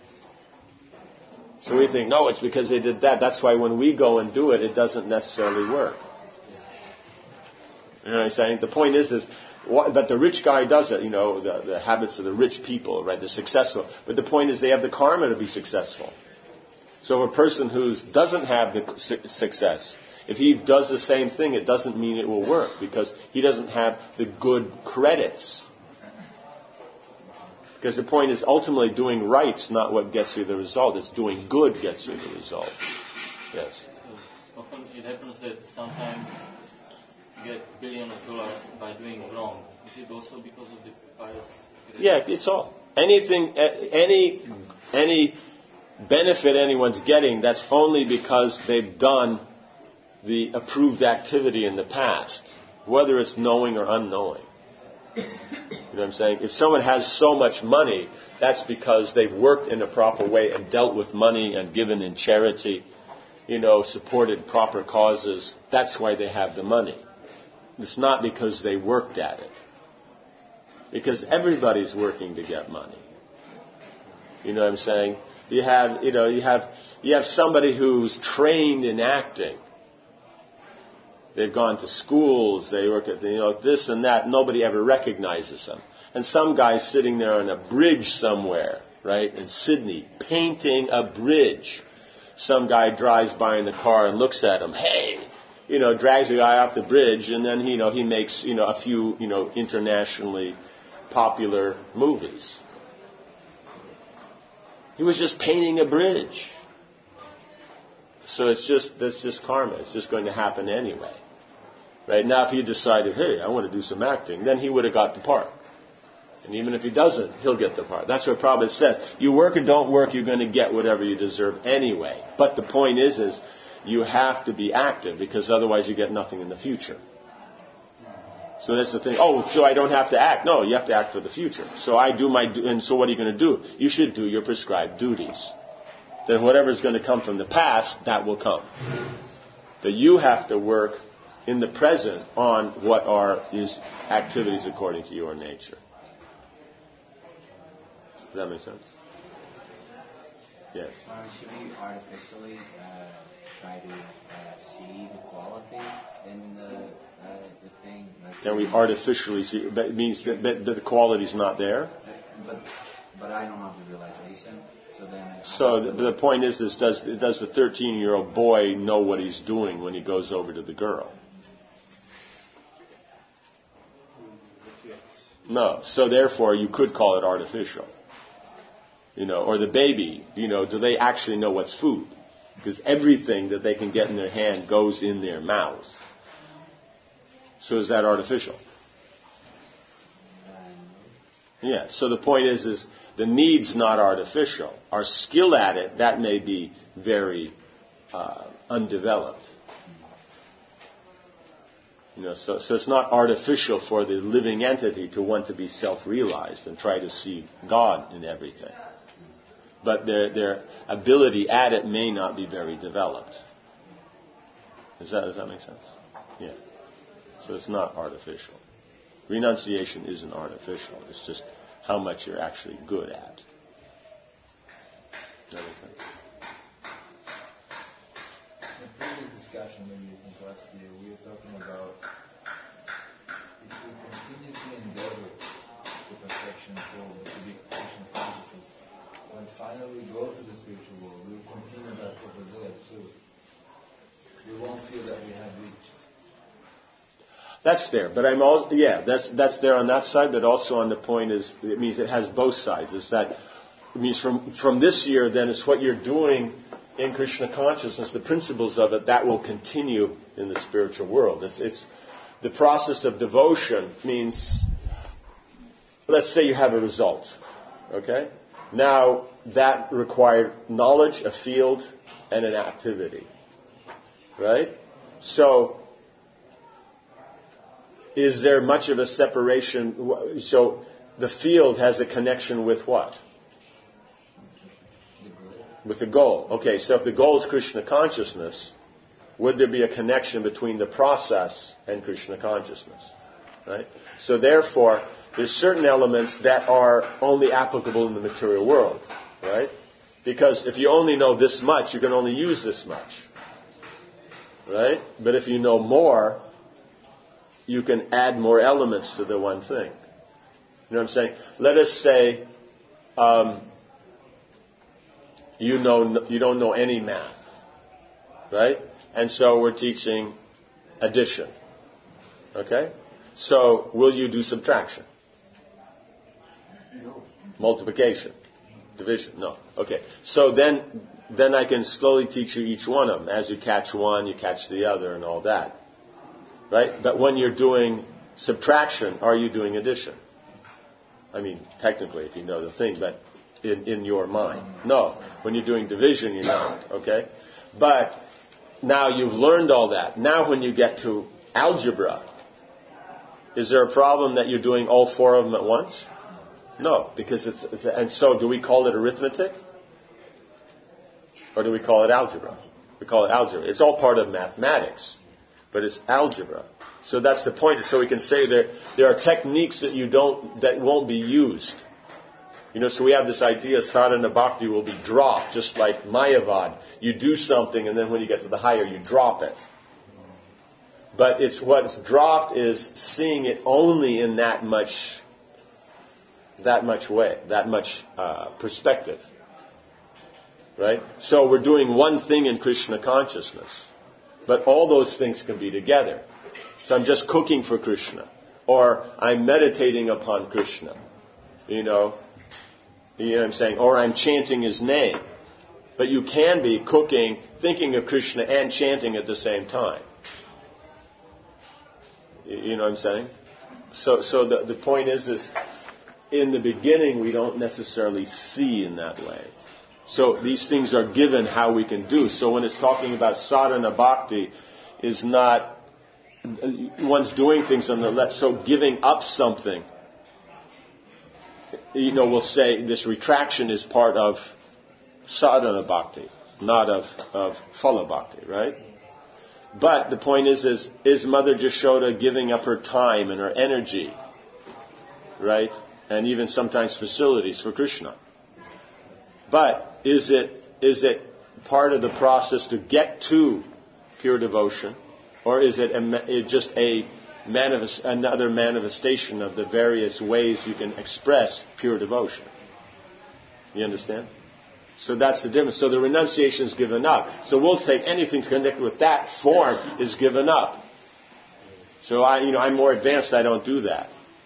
So we think, no, it's because they did that. That's why when we go and do it, it doesn't necessarily work. You know what I'm saying? The point is, is what, that the rich guy does it, you know, the, the habits of the rich people, right? The successful. But the point is they have the karma to be successful. So a person who doesn't have the su- success, if he does the same thing, it doesn't mean it will work, because he doesn't have the good credits. Because the point is, ultimately doing right's not what gets you the result. It's doing good gets you the result. Yes? Often it happens that sometimes you get billions of dollars by doing wrong. Is it also because of the pious? Yeah, it's all. Anything, any, any benefit anyone's getting, that's only because they've done the approved activity in the past, whether it's knowing or unknowing. You know what I'm saying? If someone has so much money, that's because they've worked in a proper way and dealt with money and given in charity, you know, supported proper causes. That's why they have the money. It's not because they worked at it. Because everybody's working to get money. You know what I'm saying? You have, you know, you have, you have somebody who's trained in acting. They've gone to schools, they work at, you know, this and that. Nobody ever recognizes them. And some guy's sitting there on a bridge somewhere, right, in Sydney, painting a bridge. Some guy drives by in the car and looks at him, hey, you know, drags the guy off the bridge, and then, you know, he makes, you know, a few, you know, internationally popular movies. He was just painting a bridge. So it's just, that's just karma. It's just going to happen anyway. Right? Now if he decided, hey, I want to do some acting, then he would have got the part. And even if he doesn't, he'll get the part. That's what Prabhupada says. You work or don't work, you're going to get whatever you deserve anyway. But the point is, is you have to be active, because otherwise you get nothing in the future. So that's the thing. Oh, so I don't have to act. No, you have to act for the future. So I do my, and so what are you going to do? You should do your prescribed duties. Then whatever's going to come from the past, that will come. That you have to work in the present on what are his activities according to your nature. Does that make sense? Yes. Um, should we artificially uh, try to uh, see the quality in the, uh, the thing? Like Can we artificially see? But it means that, that, that the quality's not there. But but I don't have the realization. So then. So the, the point is, is does does the thirteen-year-old boy know what he's doing when he goes over to the girl? No. So therefore, you could call it artificial. You know, or the baby, you know, do they actually know what's food? Because everything that they can get in their hand goes in their mouths. So is that artificial? Yeah, so the point is, is the need's not artificial. Our skill at it, that may be very uh, undeveloped. You know, so, so it's not artificial for the living entity to want to be self-realized and try to see God in everything. But their their ability at it may not be very developed. Does that does that make sense? Yeah. So it's not artificial. Renunciation isn't artificial. It's just how much you're actually good at. Does that make sense? In the previous discussion, maybe you think last year, we were talking about if we continuously endeavor to perfection for to be Krishna consciousness, when finally we go to the spiritual world, we will continue that over there too. We won't feel that we have reached. That's there, but I'm also yeah, that's that's there on that side, but also on the point is it means it has both sides. Is that it means from from this year, then it's what you're doing in Krishna consciousness, the principles of it, that will continue in the spiritual world. It's it's the process of devotion means, let's say you have a result, okay? Now that required knowledge, a field, and an activity, right? So is there much of a separation? So the field has a connection with what? With the goal. Okay, so if the goal is Krishna consciousness, would there be a connection between the process and Krishna consciousness? Right? So therefore, there's certain elements that are only applicable in the material world. Right? Because if you only know this much, you can only use this much. Right? But if you know more, you can add more elements to the one thing. You know what I'm saying? Let us say um, you know you don't know any math, right? And so we're teaching addition. Okay? So will you do subtraction? No. Multiplication? Division? No. Okay. So then then I can slowly teach you each one of them. As you catch one, you catch the other and all that. Right? But when you're doing subtraction, are you doing addition? I mean, technically, if you know the thing, but in, in your mind. No. When you're doing division, you're not. Okay? But now you've learned all that. Now when you get to algebra, is there a problem that you're doing all four of them at once? No. Because it's, it's and so do we call it arithmetic? Or do we call it algebra? We call it algebra. It's all part of mathematics. But it's algebra. So that's the point. So we can say there there are techniques that you don't that won't be used. You know, so we have this idea sadhana bhakti will be dropped, just like Mayavad. You do something and then when you get to the higher you drop it. But it's what's dropped is seeing it only in that much that much way, that much uh, perspective. Right? So we're doing one thing in Krishna consciousness. But all those things can be together. So I'm just cooking for Krishna. Or I'm meditating upon Krishna. You know. You know what I'm saying? Or I'm chanting His name. But you can be cooking, thinking of Krishna and chanting at the same time. You know what I'm saying? So so the, the point is, is in the beginning we don't necessarily see in that way. So these things are given how we can do. So when it's talking about sadhana bhakti, is not one's doing things on the left, so giving up something, you know, we'll say this retraction is part of sadhana bhakti, not of, of phala bhakti, right? But the point is, is, is Mother Yashoda giving up her time and her energy, right? And even sometimes facilities for Krishna. But is it, is it part of the process to get to pure devotion? Or is it a, just a manifest, another manifestation of the various ways you can express pure devotion? You understand? So that's the difference. So the renunciation is given up. So we'll take anything connected with that form is given up. So I, you know, I'm more advanced. I don't do that.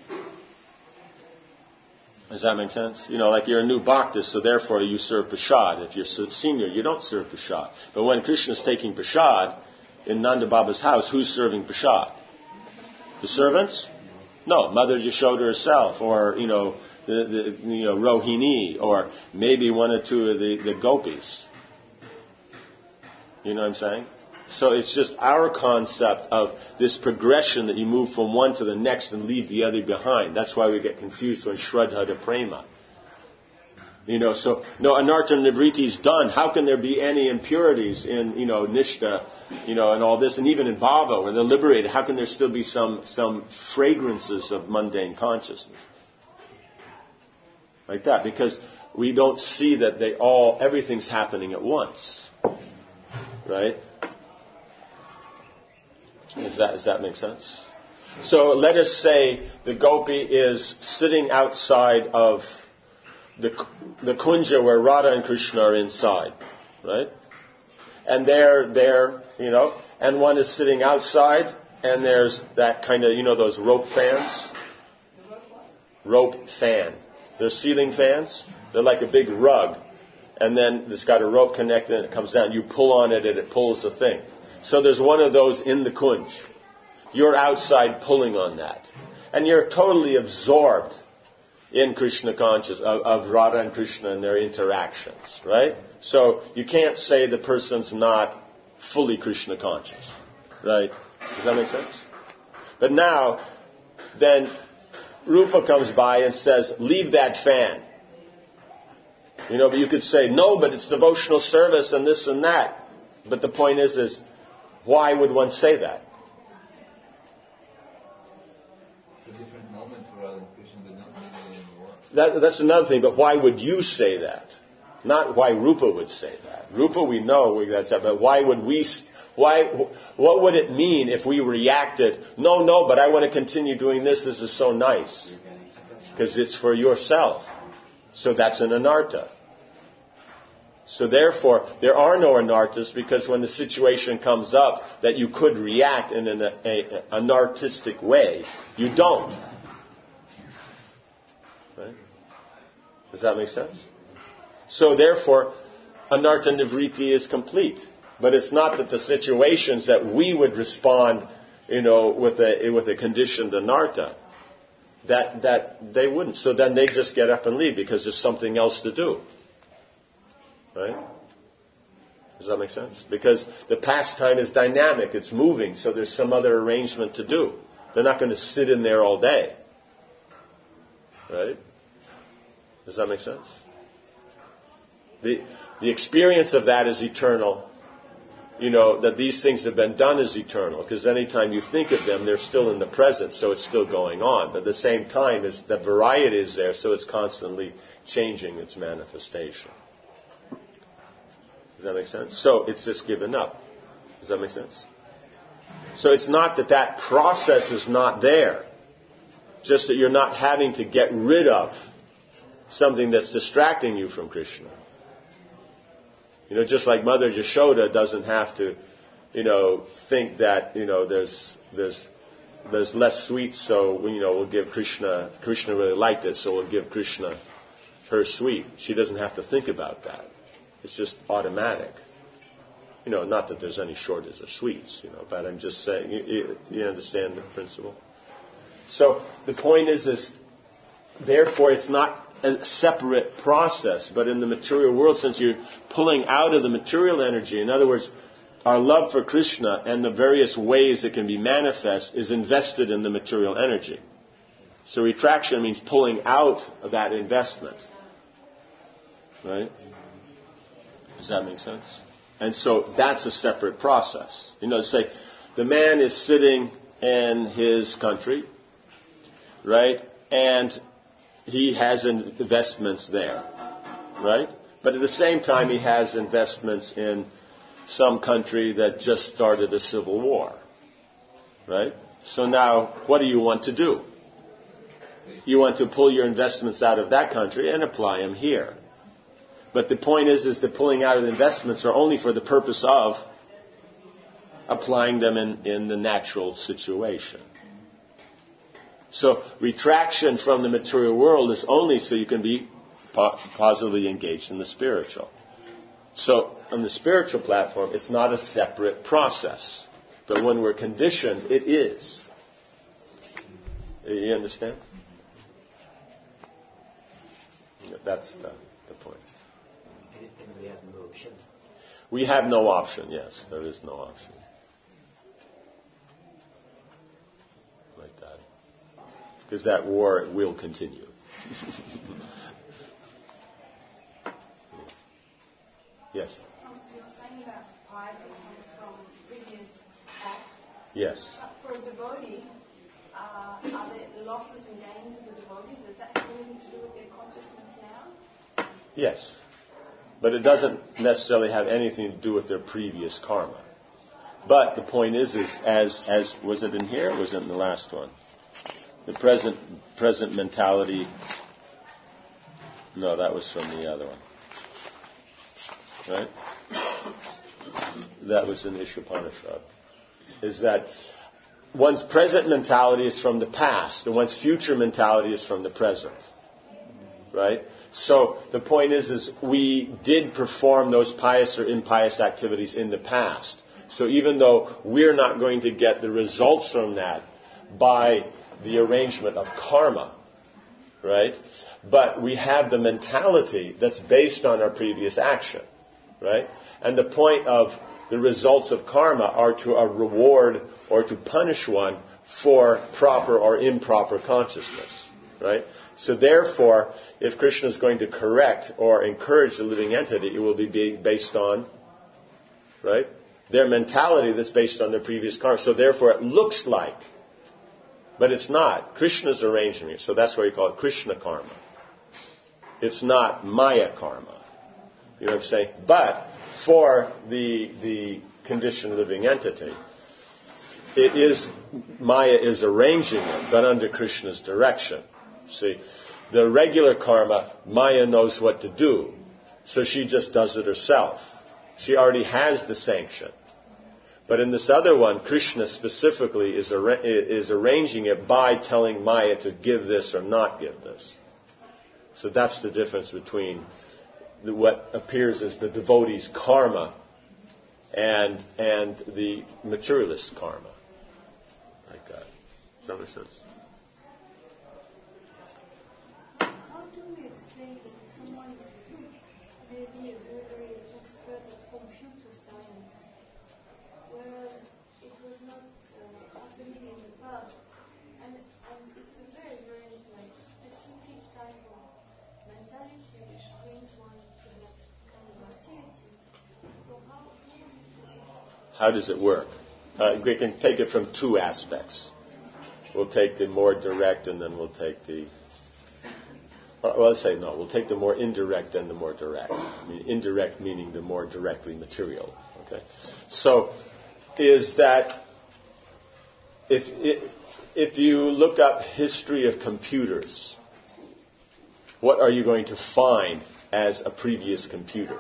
Does that make sense? You know, like you're a new bhakta, so therefore you serve prasad. If you're senior, you don't serve prasad. But when Krishna's taking prasad in Nanda Baba's house, who's serving prasad? The servants? No, Mother Yashoda herself, or you know. The, the, you know, Rohini, or maybe one or two of the, the gopis. You know what I'm saying? So it's just our concept of this progression that you move from one to the next and leave the other behind. That's why we get confused when Shraddha to Prema. You know, so, no, Anartha Nivriti is done. How can there be any impurities in, you know, Nishta, you know, and all this, and even in Bhava, where they're liberated, how can there still be some, some fragrances of mundane consciousness? Like that, because we don't see that they all, everything's happening at once. Right? Does that, does that make sense? So let us say the gopi is sitting outside of the, the kunja where Radha and Krishna are inside. Right? And they're there, you know, and one is sitting outside, and there's that kind of, you know, those rope fans? Rope fan. They're ceiling fans. They're like a big rug. And then it's got a rope connected and it comes down. You pull on it and it pulls the thing. So there's one of those in the kunj. You're outside pulling on that. And you're totally absorbed in Krishna consciousness, of, of Radha and Krishna and their interactions, right? So you can't say the person's not fully Krishna conscious, right? Does that make sense? But now, then, Rupa comes by and says, leave that fan. You know, but you could say, no, but it's devotional service and this and that. But the point is, is why would one say that? It's a different moment for Radha and Krishna. They're not meeting anymore. That, that's another thing, but why would you say that? Not why Rupa would say that. Rupa, we know that's that, but why would we... Why? What would it mean if we reacted, no, no, but I want to continue doing this, this is so nice? Because it's for yourself. So that's an anartha. So therefore, there are no anarthas, because when the situation comes up that you could react in an a, a, anarchistic way, you don't. Right? Does that make sense? So therefore, anartha nivriti is complete. But it's not that the situations that we would respond, you know, with a with a conditioned anartha, that that they wouldn't. So then they just get up and leave because there's something else to do. Right? Does that make sense? Because the pastime is dynamic, it's moving, so there's some other arrangement to do. They're not going to sit in there all day. Right? Does that make sense? The the experience of that is eternal. You know, that these things have been done is eternal, because anytime you think of them, they're still in the present, so it's still going on. But at the same time, is the variety is there, so it's constantly changing its manifestation. Does that make sense? So it's just given up. Does that make sense? So it's not that that process is not there, just that you're not having to get rid of something that's distracting you from Krishna. You know, just like Mother Yashoda doesn't have to, you know, think that, you know, there's there's there's less sweets, so, you know, we'll give Krishna, Krishna really liked it, so we'll give Krishna her sweet. She doesn't have to think about that. It's just automatic. You know, not that there's any shortage of sweets, you know, but I'm just saying, you, you understand the principle? So the point is, is therefore it's not a separate process, but in the material world, since you're pulling out of the material energy, in other words, our love for Krishna and the various ways it can be manifest is invested in the material energy. So retraction means pulling out of that investment. Right? Does that make sense? And so that's a separate process. You know, say the man is sitting in his country, right? And he has investments there, right? But at the same time, he has investments in some country that just started a civil war, right? So now, what do you want to do? You want to pull your investments out of that country and apply them here. But the point is, is that pulling out of the investments are only for the purpose of applying them in, in the natural situation. So retraction from the material world is only so you can be po- positively engaged in the spiritual. So on the spiritual platform, it's not a separate process. But when we're conditioned, it is. You understand? That's the, the point. And we have no option. We have no option, yes. There is no option. Like that. Because that war will continue. Yes? Um, you're saying that piety comes from previous acts. Yes. For a devotee, uh, are there losses and gains of the devotees? Does that have anything to do with their consciousness now? Yes. But it doesn't necessarily have anything to do with their previous karma. But the point is, is as as was it in here or was it in the last one? The present present mentality. No, that was from the other one. Right? That was in the Ishopanishad. Is that one's present mentality is from the past, and one's future mentality is from the present. Right? So the point is, is we did perform those pious or impious activities in the past. So even though we're not going to get the results from that by the arrangement of karma, right? But we have the mentality that's based on our previous action, right? And the point of the results of karma are to a reward or to punish one for proper or improper consciousness, right? So therefore, if Krishna is going to correct or encourage the living entity, it will be based on, right, their mentality that's based on their previous karma. So therefore, it looks like, but it's not. Krishna's arranging it. So that's why we call it Krishna karma. It's not Maya karma. You know what I'm saying? But for the the conditioned living entity, it is Maya is arranging it, but under Krishna's direction. See, the regular karma, Maya knows what to do. So she just does it herself. She already has the sanction. But in this other one, Krishna specifically is, ar- is arranging it by telling Maya to give this or not give this. So that's the difference between the, what appears as the devotee's karma and, and the materialist's karma. Like that. Does that make sense? How do we explain that someone may be a very, very expert at computer science, whereas it was not uh, happening in the past, and, and it's a very, very like specific type of mentality which brings one to that kind of activity. So how, how does it work? How does it work? Uh, we can take it from two aspects. We'll take the more direct and then we'll take the Well, let's say no. We'll take the more indirect and the more direct. I mean, indirect meaning the more directly material. Okay. So, is that if if you look up history of computers, what are you going to find as a previous computer?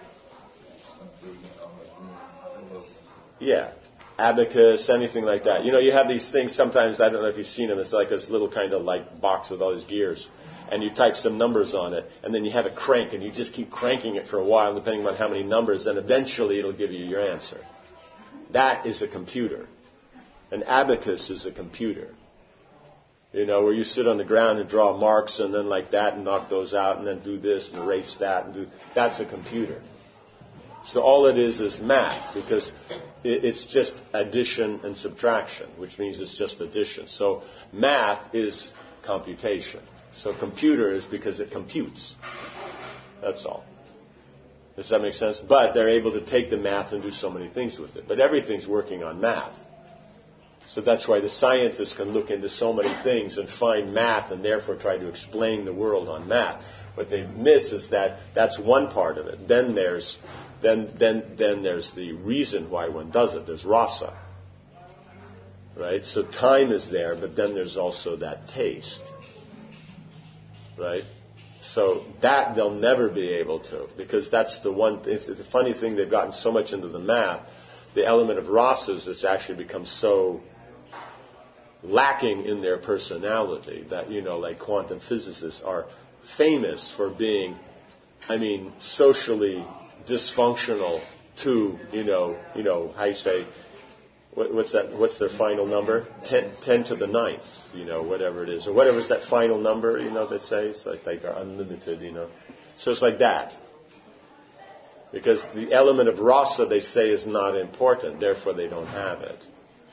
Yeah. Abacus, anything like that. You know, you have these things sometimes, I don't know if you've seen them, it's like this little kind of like box with all these gears. And you type some numbers on it, and then you have a crank, and you just keep cranking it for a while, depending on how many numbers, and eventually it'll give you your answer. That is a computer. An abacus is a computer. You know, where you sit on the ground and draw marks, and then like that, and knock those out, and then do this, and erase that, and do... That's a computer. So all it is is math, because it's just addition and subtraction, which means it's just addition. So math is computation. So computer is because it computes. That's all. Does that make sense? But they're able to take the math and do so many things with it. But everything's working on math. So that's why the scientists can look into so many things and find math and therefore try to explain the world on math. What they miss is that that's one part of it. Then there's then then then there's the reason why one does it. There's rasa. Right? So time is there, but then there's also that taste. Right? So that they'll never be able to, because that's the one. It's the funny thing, they've gotten so much into the math, the element of rasas has actually become so lacking in their personality that, you know, like quantum physicists are famous for being, I mean, socially dysfunctional to, you know, you know, how you say, what, what's that? What's their final number? Ten, ten to the ninth, you know, whatever it is, or whatever's that final number, you know, that say it's like like they're unlimited, you know. So it's like that, because the element of rasa they say is not important, therefore they don't have it.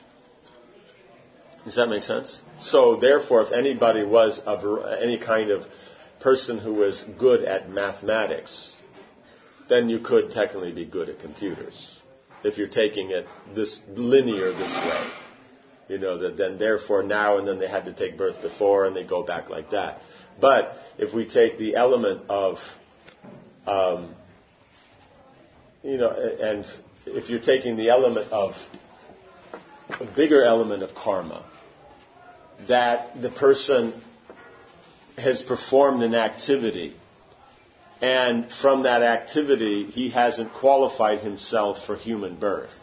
Does that make sense? So therefore, if anybody was a, any kind of person who was good at mathematics, then you could technically be good at computers. If you're taking it this linear this way, you know, that then therefore now and then they had to take birth before and they go back like that. But if we take the element of, um, you know, and if you're taking the element of, a bigger element of karma, that the person has performed an activity, and from that activity he hasn't qualified himself for human birth.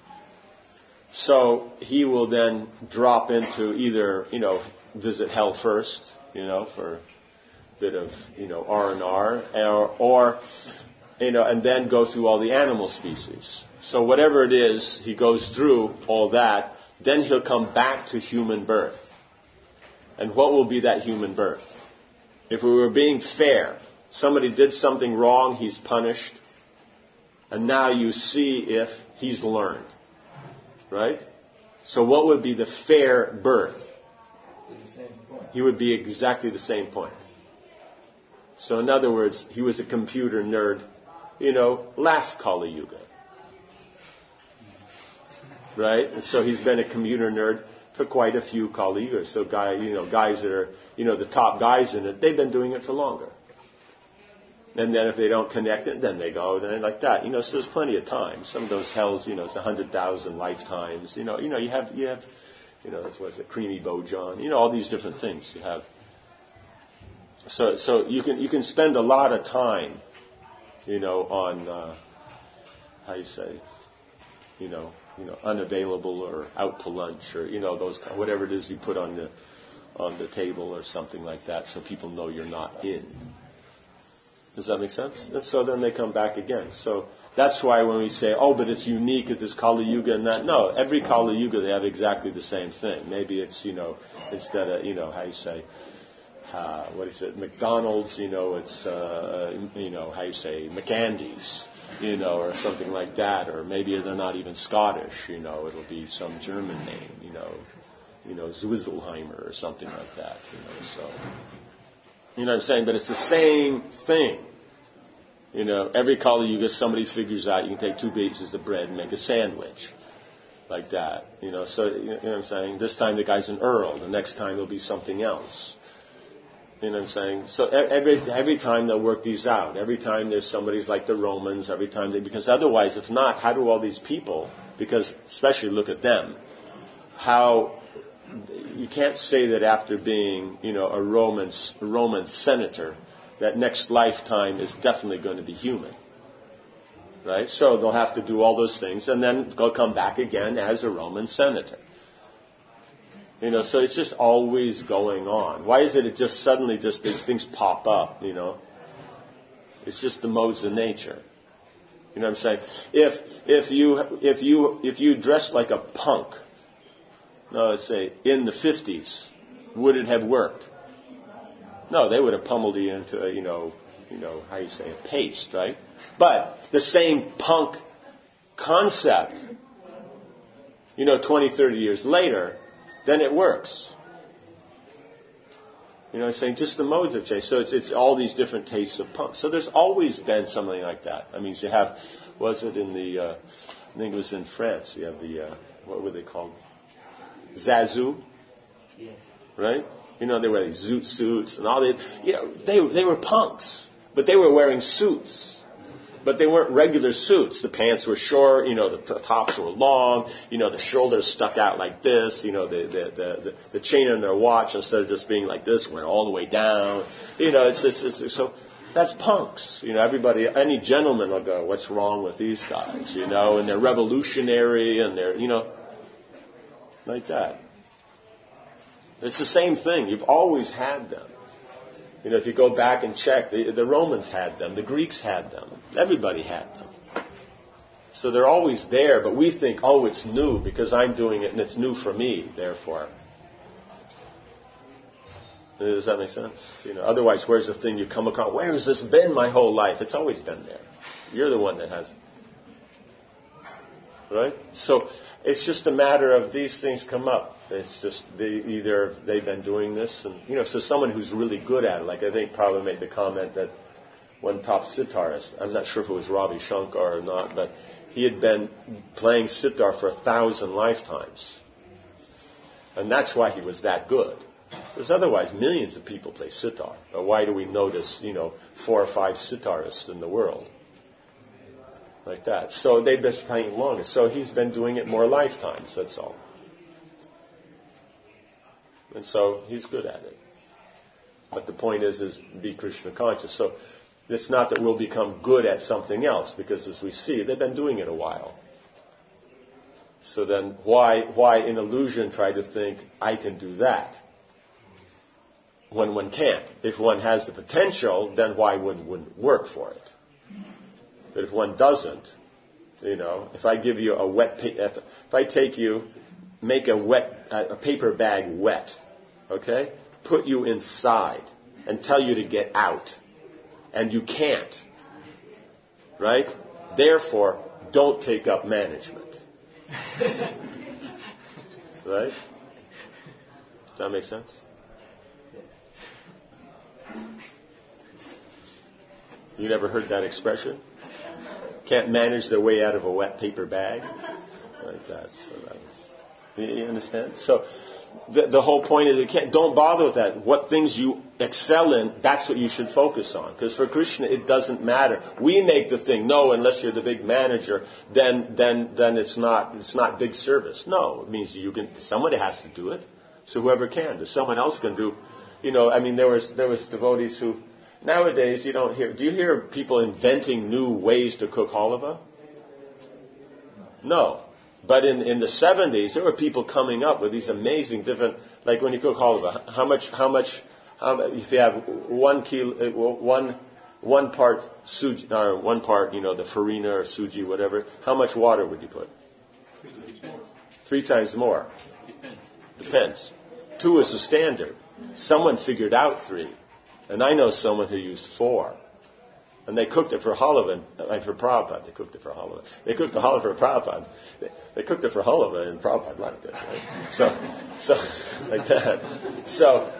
So he will then drop into either, you know, visit hell first, you know, for a bit of, you know, R and R, or, or, you know, and then go through all the animal species. So whatever it is, he goes through all that, then he'll come back to human birth. And what will be that human birth? If we were being fair, somebody did something wrong, he's punished, and now you see if he's learned. Right? So what would be the fair birth? The same point. He would be exactly the same point. So in other words, he was a computer nerd, you know, last Kali Yuga. Right? And so he's been a computer nerd for quite a few Kali Yugas. So guy, you know, guys that are, you know, the top guys in it, they've been doing it for longer. And then if they don't connect it, then they go, then like that. You know, so there's plenty of time. Some of those hells, you know, it's a hundred thousand lifetimes. You know, you know, you have, you have, you know, what's it, Creamy Bojan. You know, all these different things you have. So, so you can, you can spend a lot of time, you know, on, uh, how you say, you know, you know, unavailable or out to lunch or, you know, those, whatever it is you put on the, on the table or something like that so people know you're not in. Does that make sense? And so then they come back again. So that's why when we say, oh, but it's unique at this Kali Yuga and that, no, every Kali Yuga they have exactly the same thing. Maybe it's, you know, instead of, you know, how you say, uh, what is it, McDonald's, you know, it's, uh, you know, how you say, McAndy's, you know, or something like that. Or maybe they're not even Scottish, you know, it'll be some German name, you know, you know, Zwizzleheimer or something like that, you know, so. You know what I'm saying? But it's the same thing. You know, every Kali Yuga somebody figures out you can take two pieces of bread and make a sandwich. Like that. You know, so, you know what I'm saying? This time the guy's an Earl. The next time there'll be something else. You know what I'm saying? So every every time they'll work these out. Every time there's somebody's like the Romans. Every time they, because otherwise, if not, how do all these people, because especially look at them, how... You can't say that after being, you know, a Roman a Roman senator, that next lifetime is definitely going to be human, right? So they'll have to do all those things, and then they'll come back again as a Roman senator. You know, so it's just always going on. Why is it it just suddenly just these things pop up? You know, it's just the modes of nature. You know what I'm saying? If if you if you if you dress like a punk. No, let's say, in the fifties, would it have worked? No, they would have pummeled you into, a, you know, you know, how you say, a paste, right? But the same punk concept, you know, twenty, thirty years later, then it works. You know, I'm saying just the modes have changed. So it's it's all these different tastes of punk. So there's always been something like that. I mean, you have, was it in the, uh, I think it was in France, you have the, uh, what were they called? Zazu. Yes. Right? You know, they wear these zoot suits and all that. You know, they they were punks, but they were wearing suits. But they weren't regular suits. The pants were short, you know, the t- tops were long, you know, the shoulders stuck out like this, you know, the, the, the, the, the chain on their watch, instead of just being like this, went all the way down. You know, it's, it's, it's so that's punks. You know, everybody, any gentleman will go, what's wrong with these guys? You know, and they're revolutionary and they're, you know, like that. It's the same thing. You've always had them. You know, if you go back and check, the, the Romans had them, the Greeks had them, everybody had them. So they're always there, but we think, oh, it's new because I'm doing it and it's new for me, therefore. Does that make sense? You know, otherwise, where's the thing you come across? Where has this been my whole life? It's always been there. You're the one that has it. Right? So it's just a matter of these things come up. It's just they either they've been doing this, and you know, so someone who's really good at it, like I think probably made the comment that one top sitarist, I'm not sure if it was Ravi Shankar or not, but he had been playing sitar for a thousand lifetimes, and that's why he was that good. Because otherwise, millions of people play sitar. But why do we notice, you know, four or five sitarists in the world? Like that. So they've been playing longer. So he's been doing it more lifetimes, that's all. And so he's good at it. But the point is, is be Krishna conscious. So it's not that we'll become good at something else, because as we see, they've been doing it a while. So then why, why in illusion try to think, I can do that? When one can't. If one has the potential, then why wouldn't one work for it? But if one doesn't, you know, if I give you a wet, pa- if I take you, make a wet, a paper bag wet, okay? Put you inside and tell you to get out. And you can't. Right? Therefore, don't take up management. Right? Does that make sense? You never heard that expression? Can't manage their way out of a wet paper bag? Like that. So that was, you understand? So the, the whole point is, you can't, don't bother with that. What things you excel in, that's what you should focus on. Because for Krishna, it doesn't matter. We make the thing, no, unless you're the big manager, then then then it's not it's not big service. No, it means you can. Somebody has to do it. So whoever can, if someone else can do, you know. I mean, there was there was devotees who. Nowadays, you don't hear... Do you hear people inventing new ways to cook halava? No. But in, in the seventies, there were people coming up with these amazing different... Like when you cook halava, how much... How much? How, if you have one kilo, one one part suji, or one part, you know, the farina or suji, whatever, how much water would you put? Depends. Three times more. Depends. Depends. Two is the standard. Someone figured out three. And I know someone who used four. And they cooked it for halava, and for Prabhupada. They cooked it for halava. They cooked the halava for Prabhupada. They, they cooked it for halava, and Prabhupada liked it. Right? So, so, like that. So,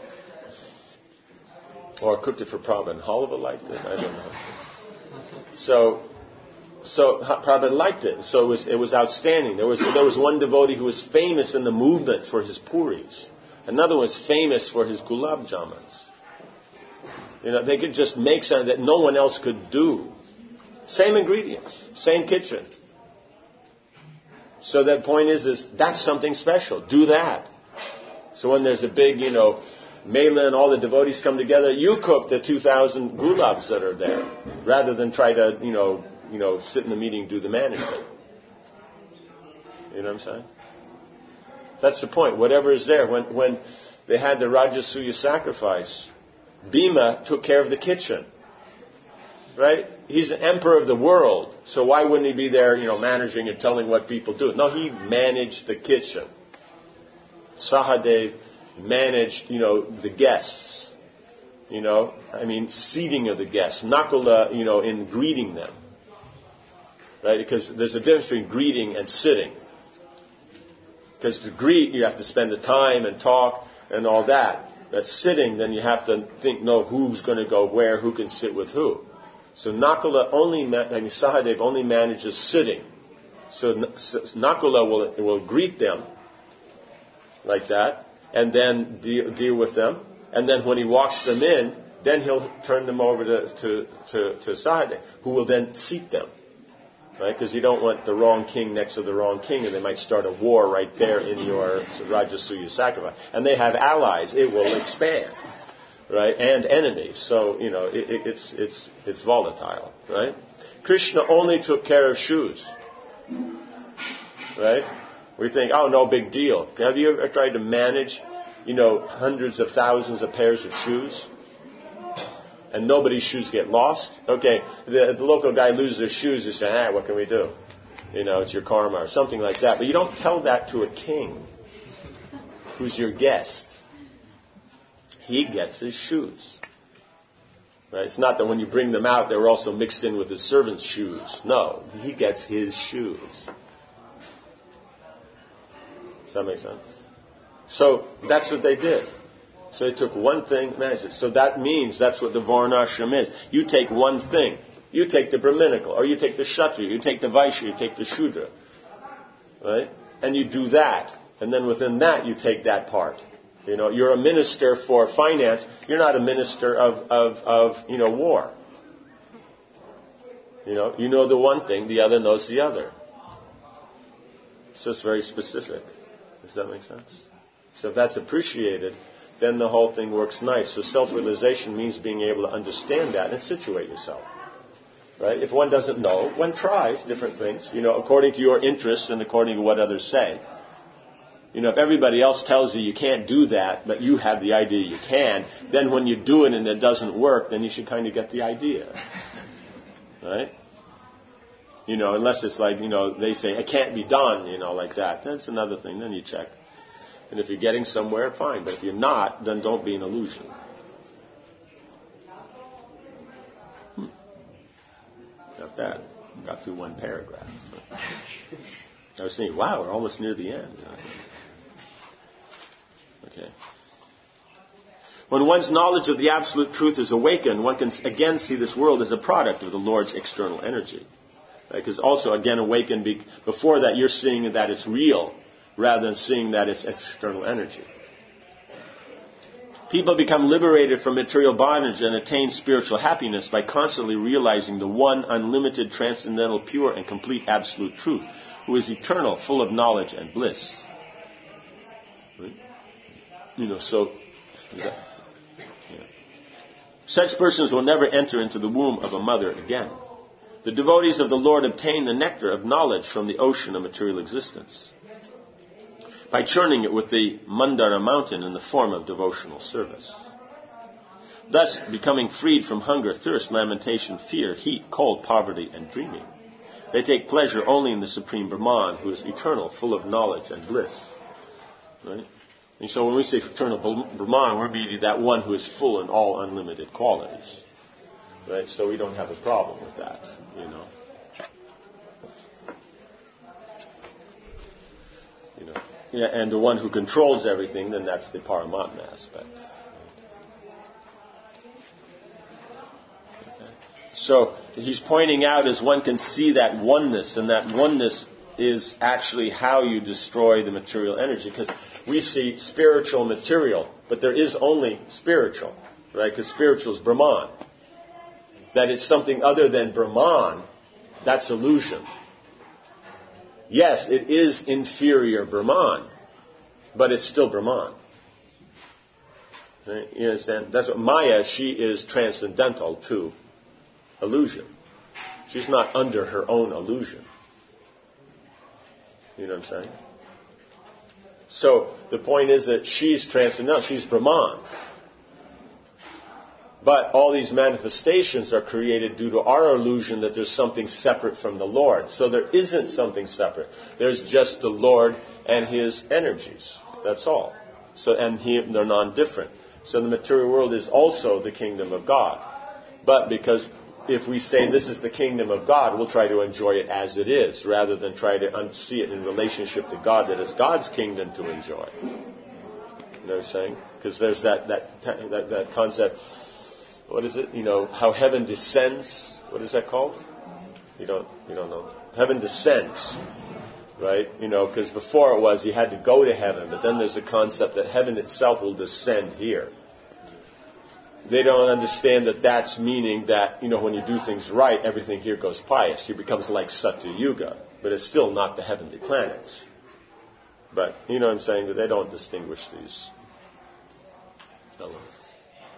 or cooked it for Prabhupada, and halava liked it. I don't know. So, so Prabhupada liked it. So it was, it was outstanding. There was, there was one devotee who was famous in the movement for his puris. Another was famous for his gulab jamans. You know, they could just make something that no one else could do. Same ingredients, same kitchen. So the point is, is that's something special. Do that. So when there's a big, you know, mela and all the devotees come together, you cook the two thousand gulabs that are there, rather than try to, you know, you know, sit in the meeting and do the management. You know what I'm saying? That's the point. Whatever is there. When when they had the Rajasuya sacrifice, Bhima took care of the kitchen, right? He's the emperor of the world, so why wouldn't he be there, you know, managing and telling what people do? No, he managed the kitchen. Sahadev managed, you know, the guests. You know, I mean, seating of the guests. Nakula, you know, in greeting them. Right? Because there's a difference between greeting and sitting. Because to greet, you have to spend the time and talk and all that. That's sitting, then you have to think, know who's going to go where, who can sit with who. So Nakula only, I mean, Sahadev only manages sitting. So Nakula will, will greet them like that, and then deal, deal with them. And then when he walks them in, then he'll turn them over to, to, to, to Sahadev, who will then seat them. Right? Because you don't want the wrong king next to the wrong king, and they might start a war right there in your Rajasuya sacrifice. And they have allies. It will expand. Right? And enemies. So, you know, it, it, it's, it's, it's volatile. Right? Krishna only took care of shoes. Right? We think, oh, no big deal. Have you ever tried to manage, you know, hundreds of thousands of pairs of shoes? And nobody's shoes get lost? Okay, the, the local guy loses his shoes, they say, ah, what can we do? You know, it's your karma or something like that. But you don't tell that to a king who's your guest. He gets his shoes. Right? It's not that when you bring them out, they're also mixed in with his servant's shoes. No, he gets his shoes. Does that make sense? So that's what they did. So they took one thing, managed it. So that means that's what the Varnashram is. You take one thing. You take the Brahminical, or you take the Kshatriya, you take the Vaishya, you take the Shudra. Right? And you do that. And then within that, you take that part. You know, you're a minister for finance. You're not a minister of, of, of you know, war. You know, you know the one thing, the other knows the other. It's just very specific. Does that make sense? So if that's appreciated, then the whole thing works nice. So self-realization means being able to understand that and situate yourself. Right? If one doesn't know, one tries different things, you know, according to your interests and according to what others say. You know, if everybody else tells you you can't do that, but you have the idea you can, then when you do it and it doesn't work, then you should kind of get the idea. Right? You know, unless it's like, you know, they say, it can't be done, you know, like that. That's another thing. Then you check. And if you're getting somewhere, fine. But if you're not, then don't be an illusion. Hmm. Not bad. Got through one paragraph. I was thinking, wow, we're almost near the end. Okay. When one's knowledge of the absolute truth is awakened, one can again see this world as a product of the Lord's external energy. Because right? Also, again, awakened, be- before that, you're seeing that it's real, rather than seeing that it's external energy. People become liberated from material bondage and attain spiritual happiness by constantly realizing the one unlimited, transcendental, pure, and complete absolute truth, who is eternal, full of knowledge and bliss. Right? You know, so that, yeah. Such persons will never enter into the womb of a mother again. The devotees of the Lord obtain the nectar of knowledge from the ocean of material existence, by churning it with the Mandara mountain in the form of devotional service. Thus, becoming freed from hunger, thirst, lamentation, fear, heat, cold, poverty, and dreaming, they take pleasure only in the Supreme Brahman, who is eternal, full of knowledge and bliss. Right? And so when we say eternal Brahman, we're meaning that one who is full in all unlimited qualities. Right? So we don't have a problem with that, you know. You know. Yeah, and the one who controls everything, then that's the Paramatma aspect. Okay. So he's pointing out as one can see that oneness, and that oneness is actually how you destroy the material energy. Because we see spiritual material, but there is only spiritual, right? Because spiritual is Brahman. That it's something other than Brahman, that's illusion. Yes, it is inferior Brahman, but it's still Brahman. Right? You understand? That's what Maya, she is transcendental to illusion. She's not under her own illusion. You know what I'm saying? So the point is that she's transcendental, she's Brahman. But all these manifestations are created due to our illusion that there's something separate from the Lord. So there isn't something separate. There's just the Lord and His energies. That's all. So and he, they're non-different. So the material world is also the kingdom of God. But because if we say this is the kingdom of God, we'll try to enjoy it as it is, rather than try to un- see it in relationship to God, that is God's kingdom to enjoy. You know what I'm saying? Because there's that, that, that, that concept, what is it? You know, how heaven descends. What is that called? You don't, you don't know. Heaven descends. Right? You know, because before it was you had to go to heaven, but then there's a concept that heaven itself will descend here. They don't understand that that's meaning that, you know, when you do things right, everything here goes pious. Here becomes like Satyuga, but it's still not the heavenly planets. But, you know what I'm saying, that they don't distinguish these elements.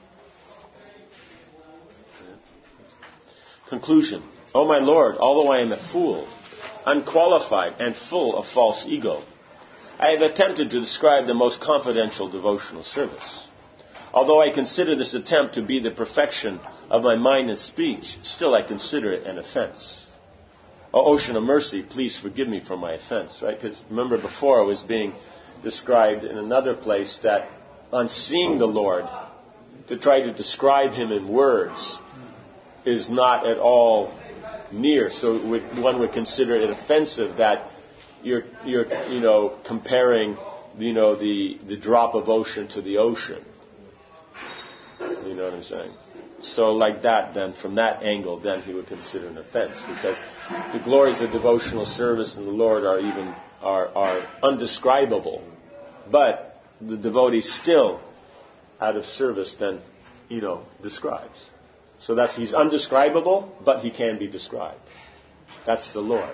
Conclusion. Oh my Lord, although I am a fool, unqualified and full of false ego, I have attempted to describe the most confidential devotional service. Although I consider this attempt to be the perfection of my mind and speech, still I consider it an offense. O ocean of mercy, please forgive me for my offense. Right? Because remember before it was being described in another place that on seeing the Lord, to try to describe Him in words is not at all near. So it would, one would consider it offensive that you're, you're, you know, comparing, you know, the, the drop of ocean to the ocean. You know what I'm saying? So like that, then, from that angle, then he would consider an offense, because the glories of devotional service in the Lord are even, are, are undescribable. But the devotee still, out of service, then, you know, describes. So that's, he's undescribable, but he can be described. That's the Lord.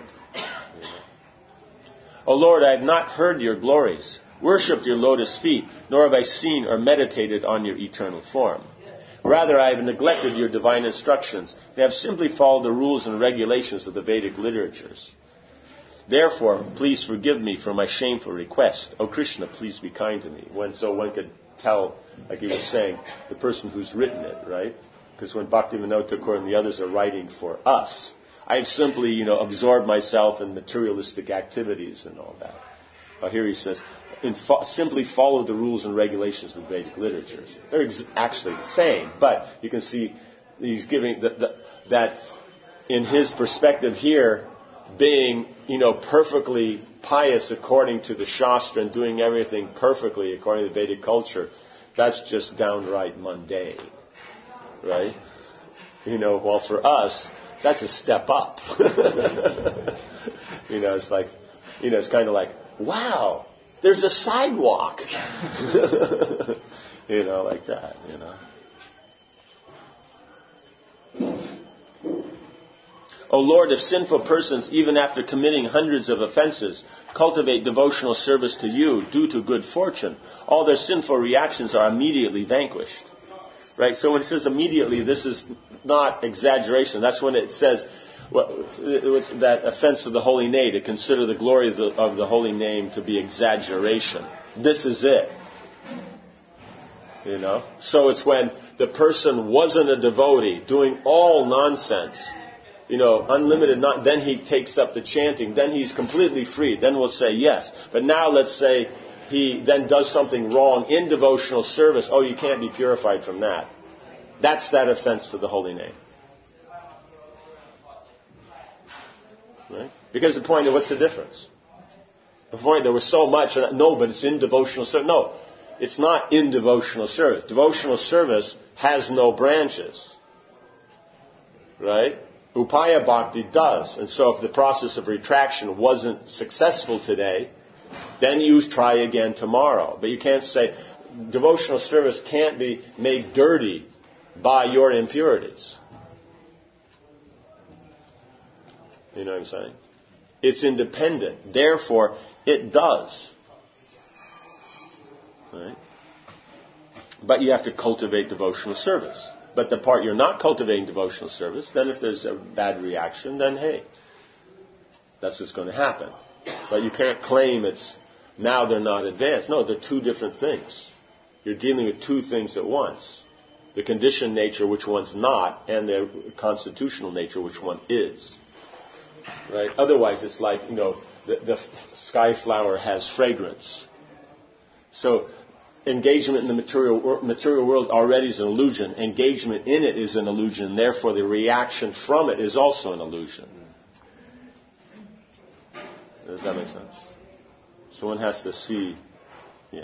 O Lord, I have not heard your glories, worshipped your lotus feet, nor have I seen or meditated on your eternal form. Rather, I have neglected your divine instructions and have simply followed the rules and regulations of the Vedic literatures. Therefore, please forgive me for my shameful request. O Krishna, please be kind to me. When, so one could tell, like he was saying, the person who's written it, right? Because when Bhaktivinoda Thakur and the others are writing for us, I have simply, you know, absorbed myself in materialistic activities and all that. Well, here he says, in fo- simply follow the rules and regulations of the Vedic literatures. They're ex- actually the same, but you can see he's giving the, the, that in his perspective here, being, you know, perfectly pious according to the Shastra and doing everything perfectly according to the Vedic culture, that's just downright mundane. Right? You know, while for us, that's a step up. You know, it's like, you know, it's kind of like, wow, there's a sidewalk. You know, like that, you know. O Lord, if sinful persons, even after committing hundreds of offenses, cultivate devotional service to you due to good fortune, all their sinful reactions are immediately vanquished. Right? So when it says immediately, this is not exaggeration. That's when it says well, that offense to the holy name, to consider the glory of the, of the holy name to be exaggeration. This is it. You know? So it's when the person wasn't a devotee, doing all nonsense, you know, unlimited, not, then he takes up the chanting, then he's completely free. Then we'll say yes. But now let's say he then does something wrong in devotional service. Oh, you can't be purified from that. That's that offense to the holy name. Right? Because the point of what's the difference? The point, there was so much, no, but it's in devotional service. No, it's not in devotional service. Devotional service has no branches. Right? Upaya Bhakti does. And so if the process of retraction wasn't successful today, then you try again tomorrow. But you can't say, devotional service can't be made dirty by your impurities. You know what I'm saying? It's independent. Therefore, it does. Right? But you have to cultivate devotional service. But the part you're not cultivating devotional service, then if there's a bad reaction, then hey, that's what's going to happen. But you can't claim it's now they're not advanced. No, they're two different things. You're dealing with two things at once. The conditioned nature, which one's not, and the constitutional nature, which one is. Right? Otherwise, it's like, you know, the, the sky flower has fragrance. So engagement in the material material world already is an illusion. Engagement in it is an illusion. Therefore, the reaction from it is also an illusion. Does that make sense? So one has to see, yeah.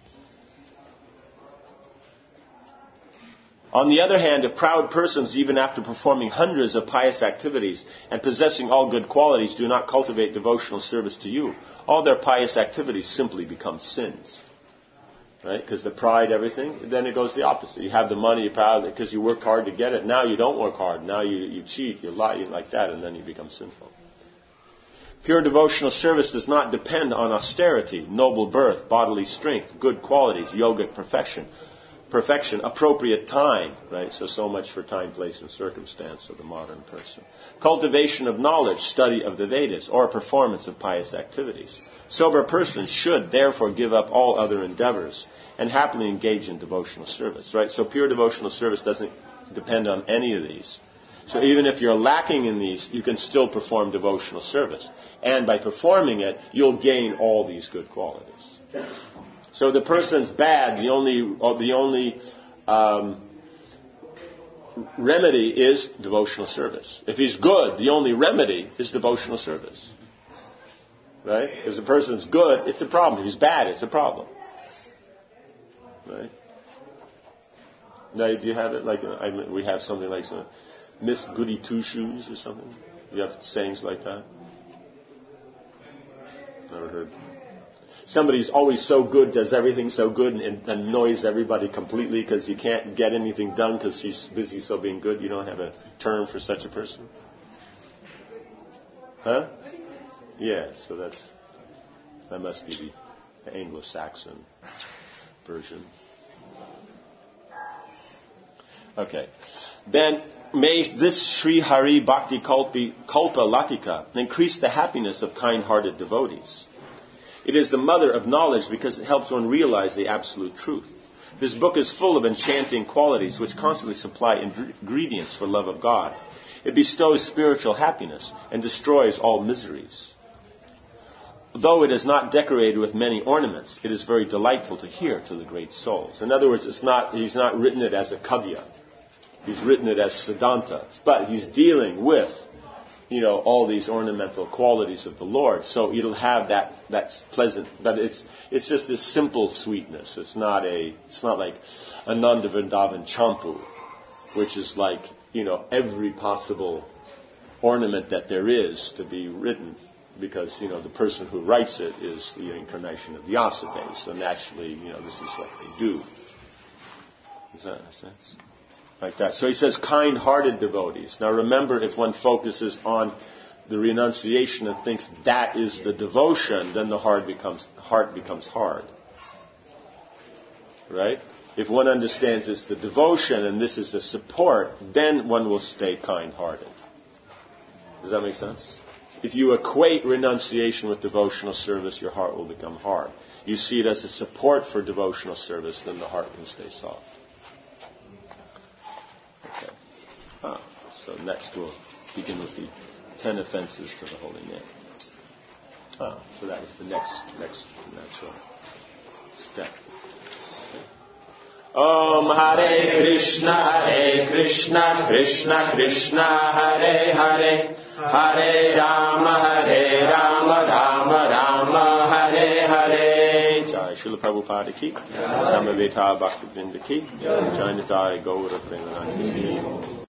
On the other hand, if proud persons, even after performing hundreds of pious activities and possessing all good qualities, do not cultivate devotional service to you, all their pious activities simply become sins. Right? Because the pride, everything, then it goes the opposite. You have the money, you're proud because you worked hard to get it. Now you don't work hard. Now you, you cheat, you lie, you like that, and then you become sinful. Pure devotional service does not depend on austerity, noble birth, bodily strength, good qualities, yogic perfection, perfection, appropriate time, right? So, so much for time, place, and circumstance of the modern person. Cultivation of knowledge, study of the Vedas, or performance of pious activities. Sober persons should, therefore, give up all other endeavors and happily engage in devotional service, right? So pure devotional service doesn't depend on any of these. So even if you're lacking in these, you can still perform devotional service. And by performing it, you'll gain all these good qualities. So if the person's bad, the only the only um, remedy is devotional service. If he's good, the only remedy is devotional service. Right? If the person's good, it's a problem. If he's bad, it's a problem. Right? Now, do you have it like I mean, we have something like some Miss Goody Two Shoes or something? You have sayings like that? Never heard. Somebody's always so good, does everything so good, and annoys everybody completely because he can't get anything done because she's busy so being good. You don't have a term for such a person? Huh? Yeah, so that's that must be the Anglo-Saxon version. Okay. Then may this Sri Hari Bhakti Kalpi, Kalpa Latika increase the happiness of kind-hearted devotees. It is the mother of knowledge because it helps one realize the absolute truth. This book is full of enchanting qualities which constantly supply ingredients for love of God. It bestows spiritual happiness and destroys all miseries. Though it is not decorated with many ornaments, it is very delightful to hear to the great souls. In other words, it's not he's not written it as a kavya. He's written it as Siddhanta. But he's dealing with, you know, all these ornamental qualities of the Lord. So it'll have that that's pleasant, but it's it's just this simple sweetness. It's not a it's not like Ananda Vrindavan Champu, which is like, you know, every possible ornament that there is to be written. Because, you know, the person who writes it is the incarnation of Vyasadeva. So naturally, you know, this is what they do. Does that make sense? Like that. So he says kind-hearted devotees. Now remember, if one focuses on the renunciation and thinks that is the devotion, then the heart becomes heart becomes hard. Right? If one understands it's the devotion and this is the support, then one will stay kind-hearted. Does that make sense? If you equate renunciation with devotional service, your heart will become hard. You see it as a support for devotional service, then the heart can stay soft. Okay. Ah, so next we'll begin with the ten offenses to the holy name. Ah, so that was the next next natural step. Om Hare Krishna, Hare Krishna, Krishna Krishna, Hare Hare, Hare Rama, Hare Rama, Rama Rama, Hare Hare. Jai Srila Prabhupada ki, Samaveta Bhaktivinoda ki, Jai Nitai Gaura Premanandi ki.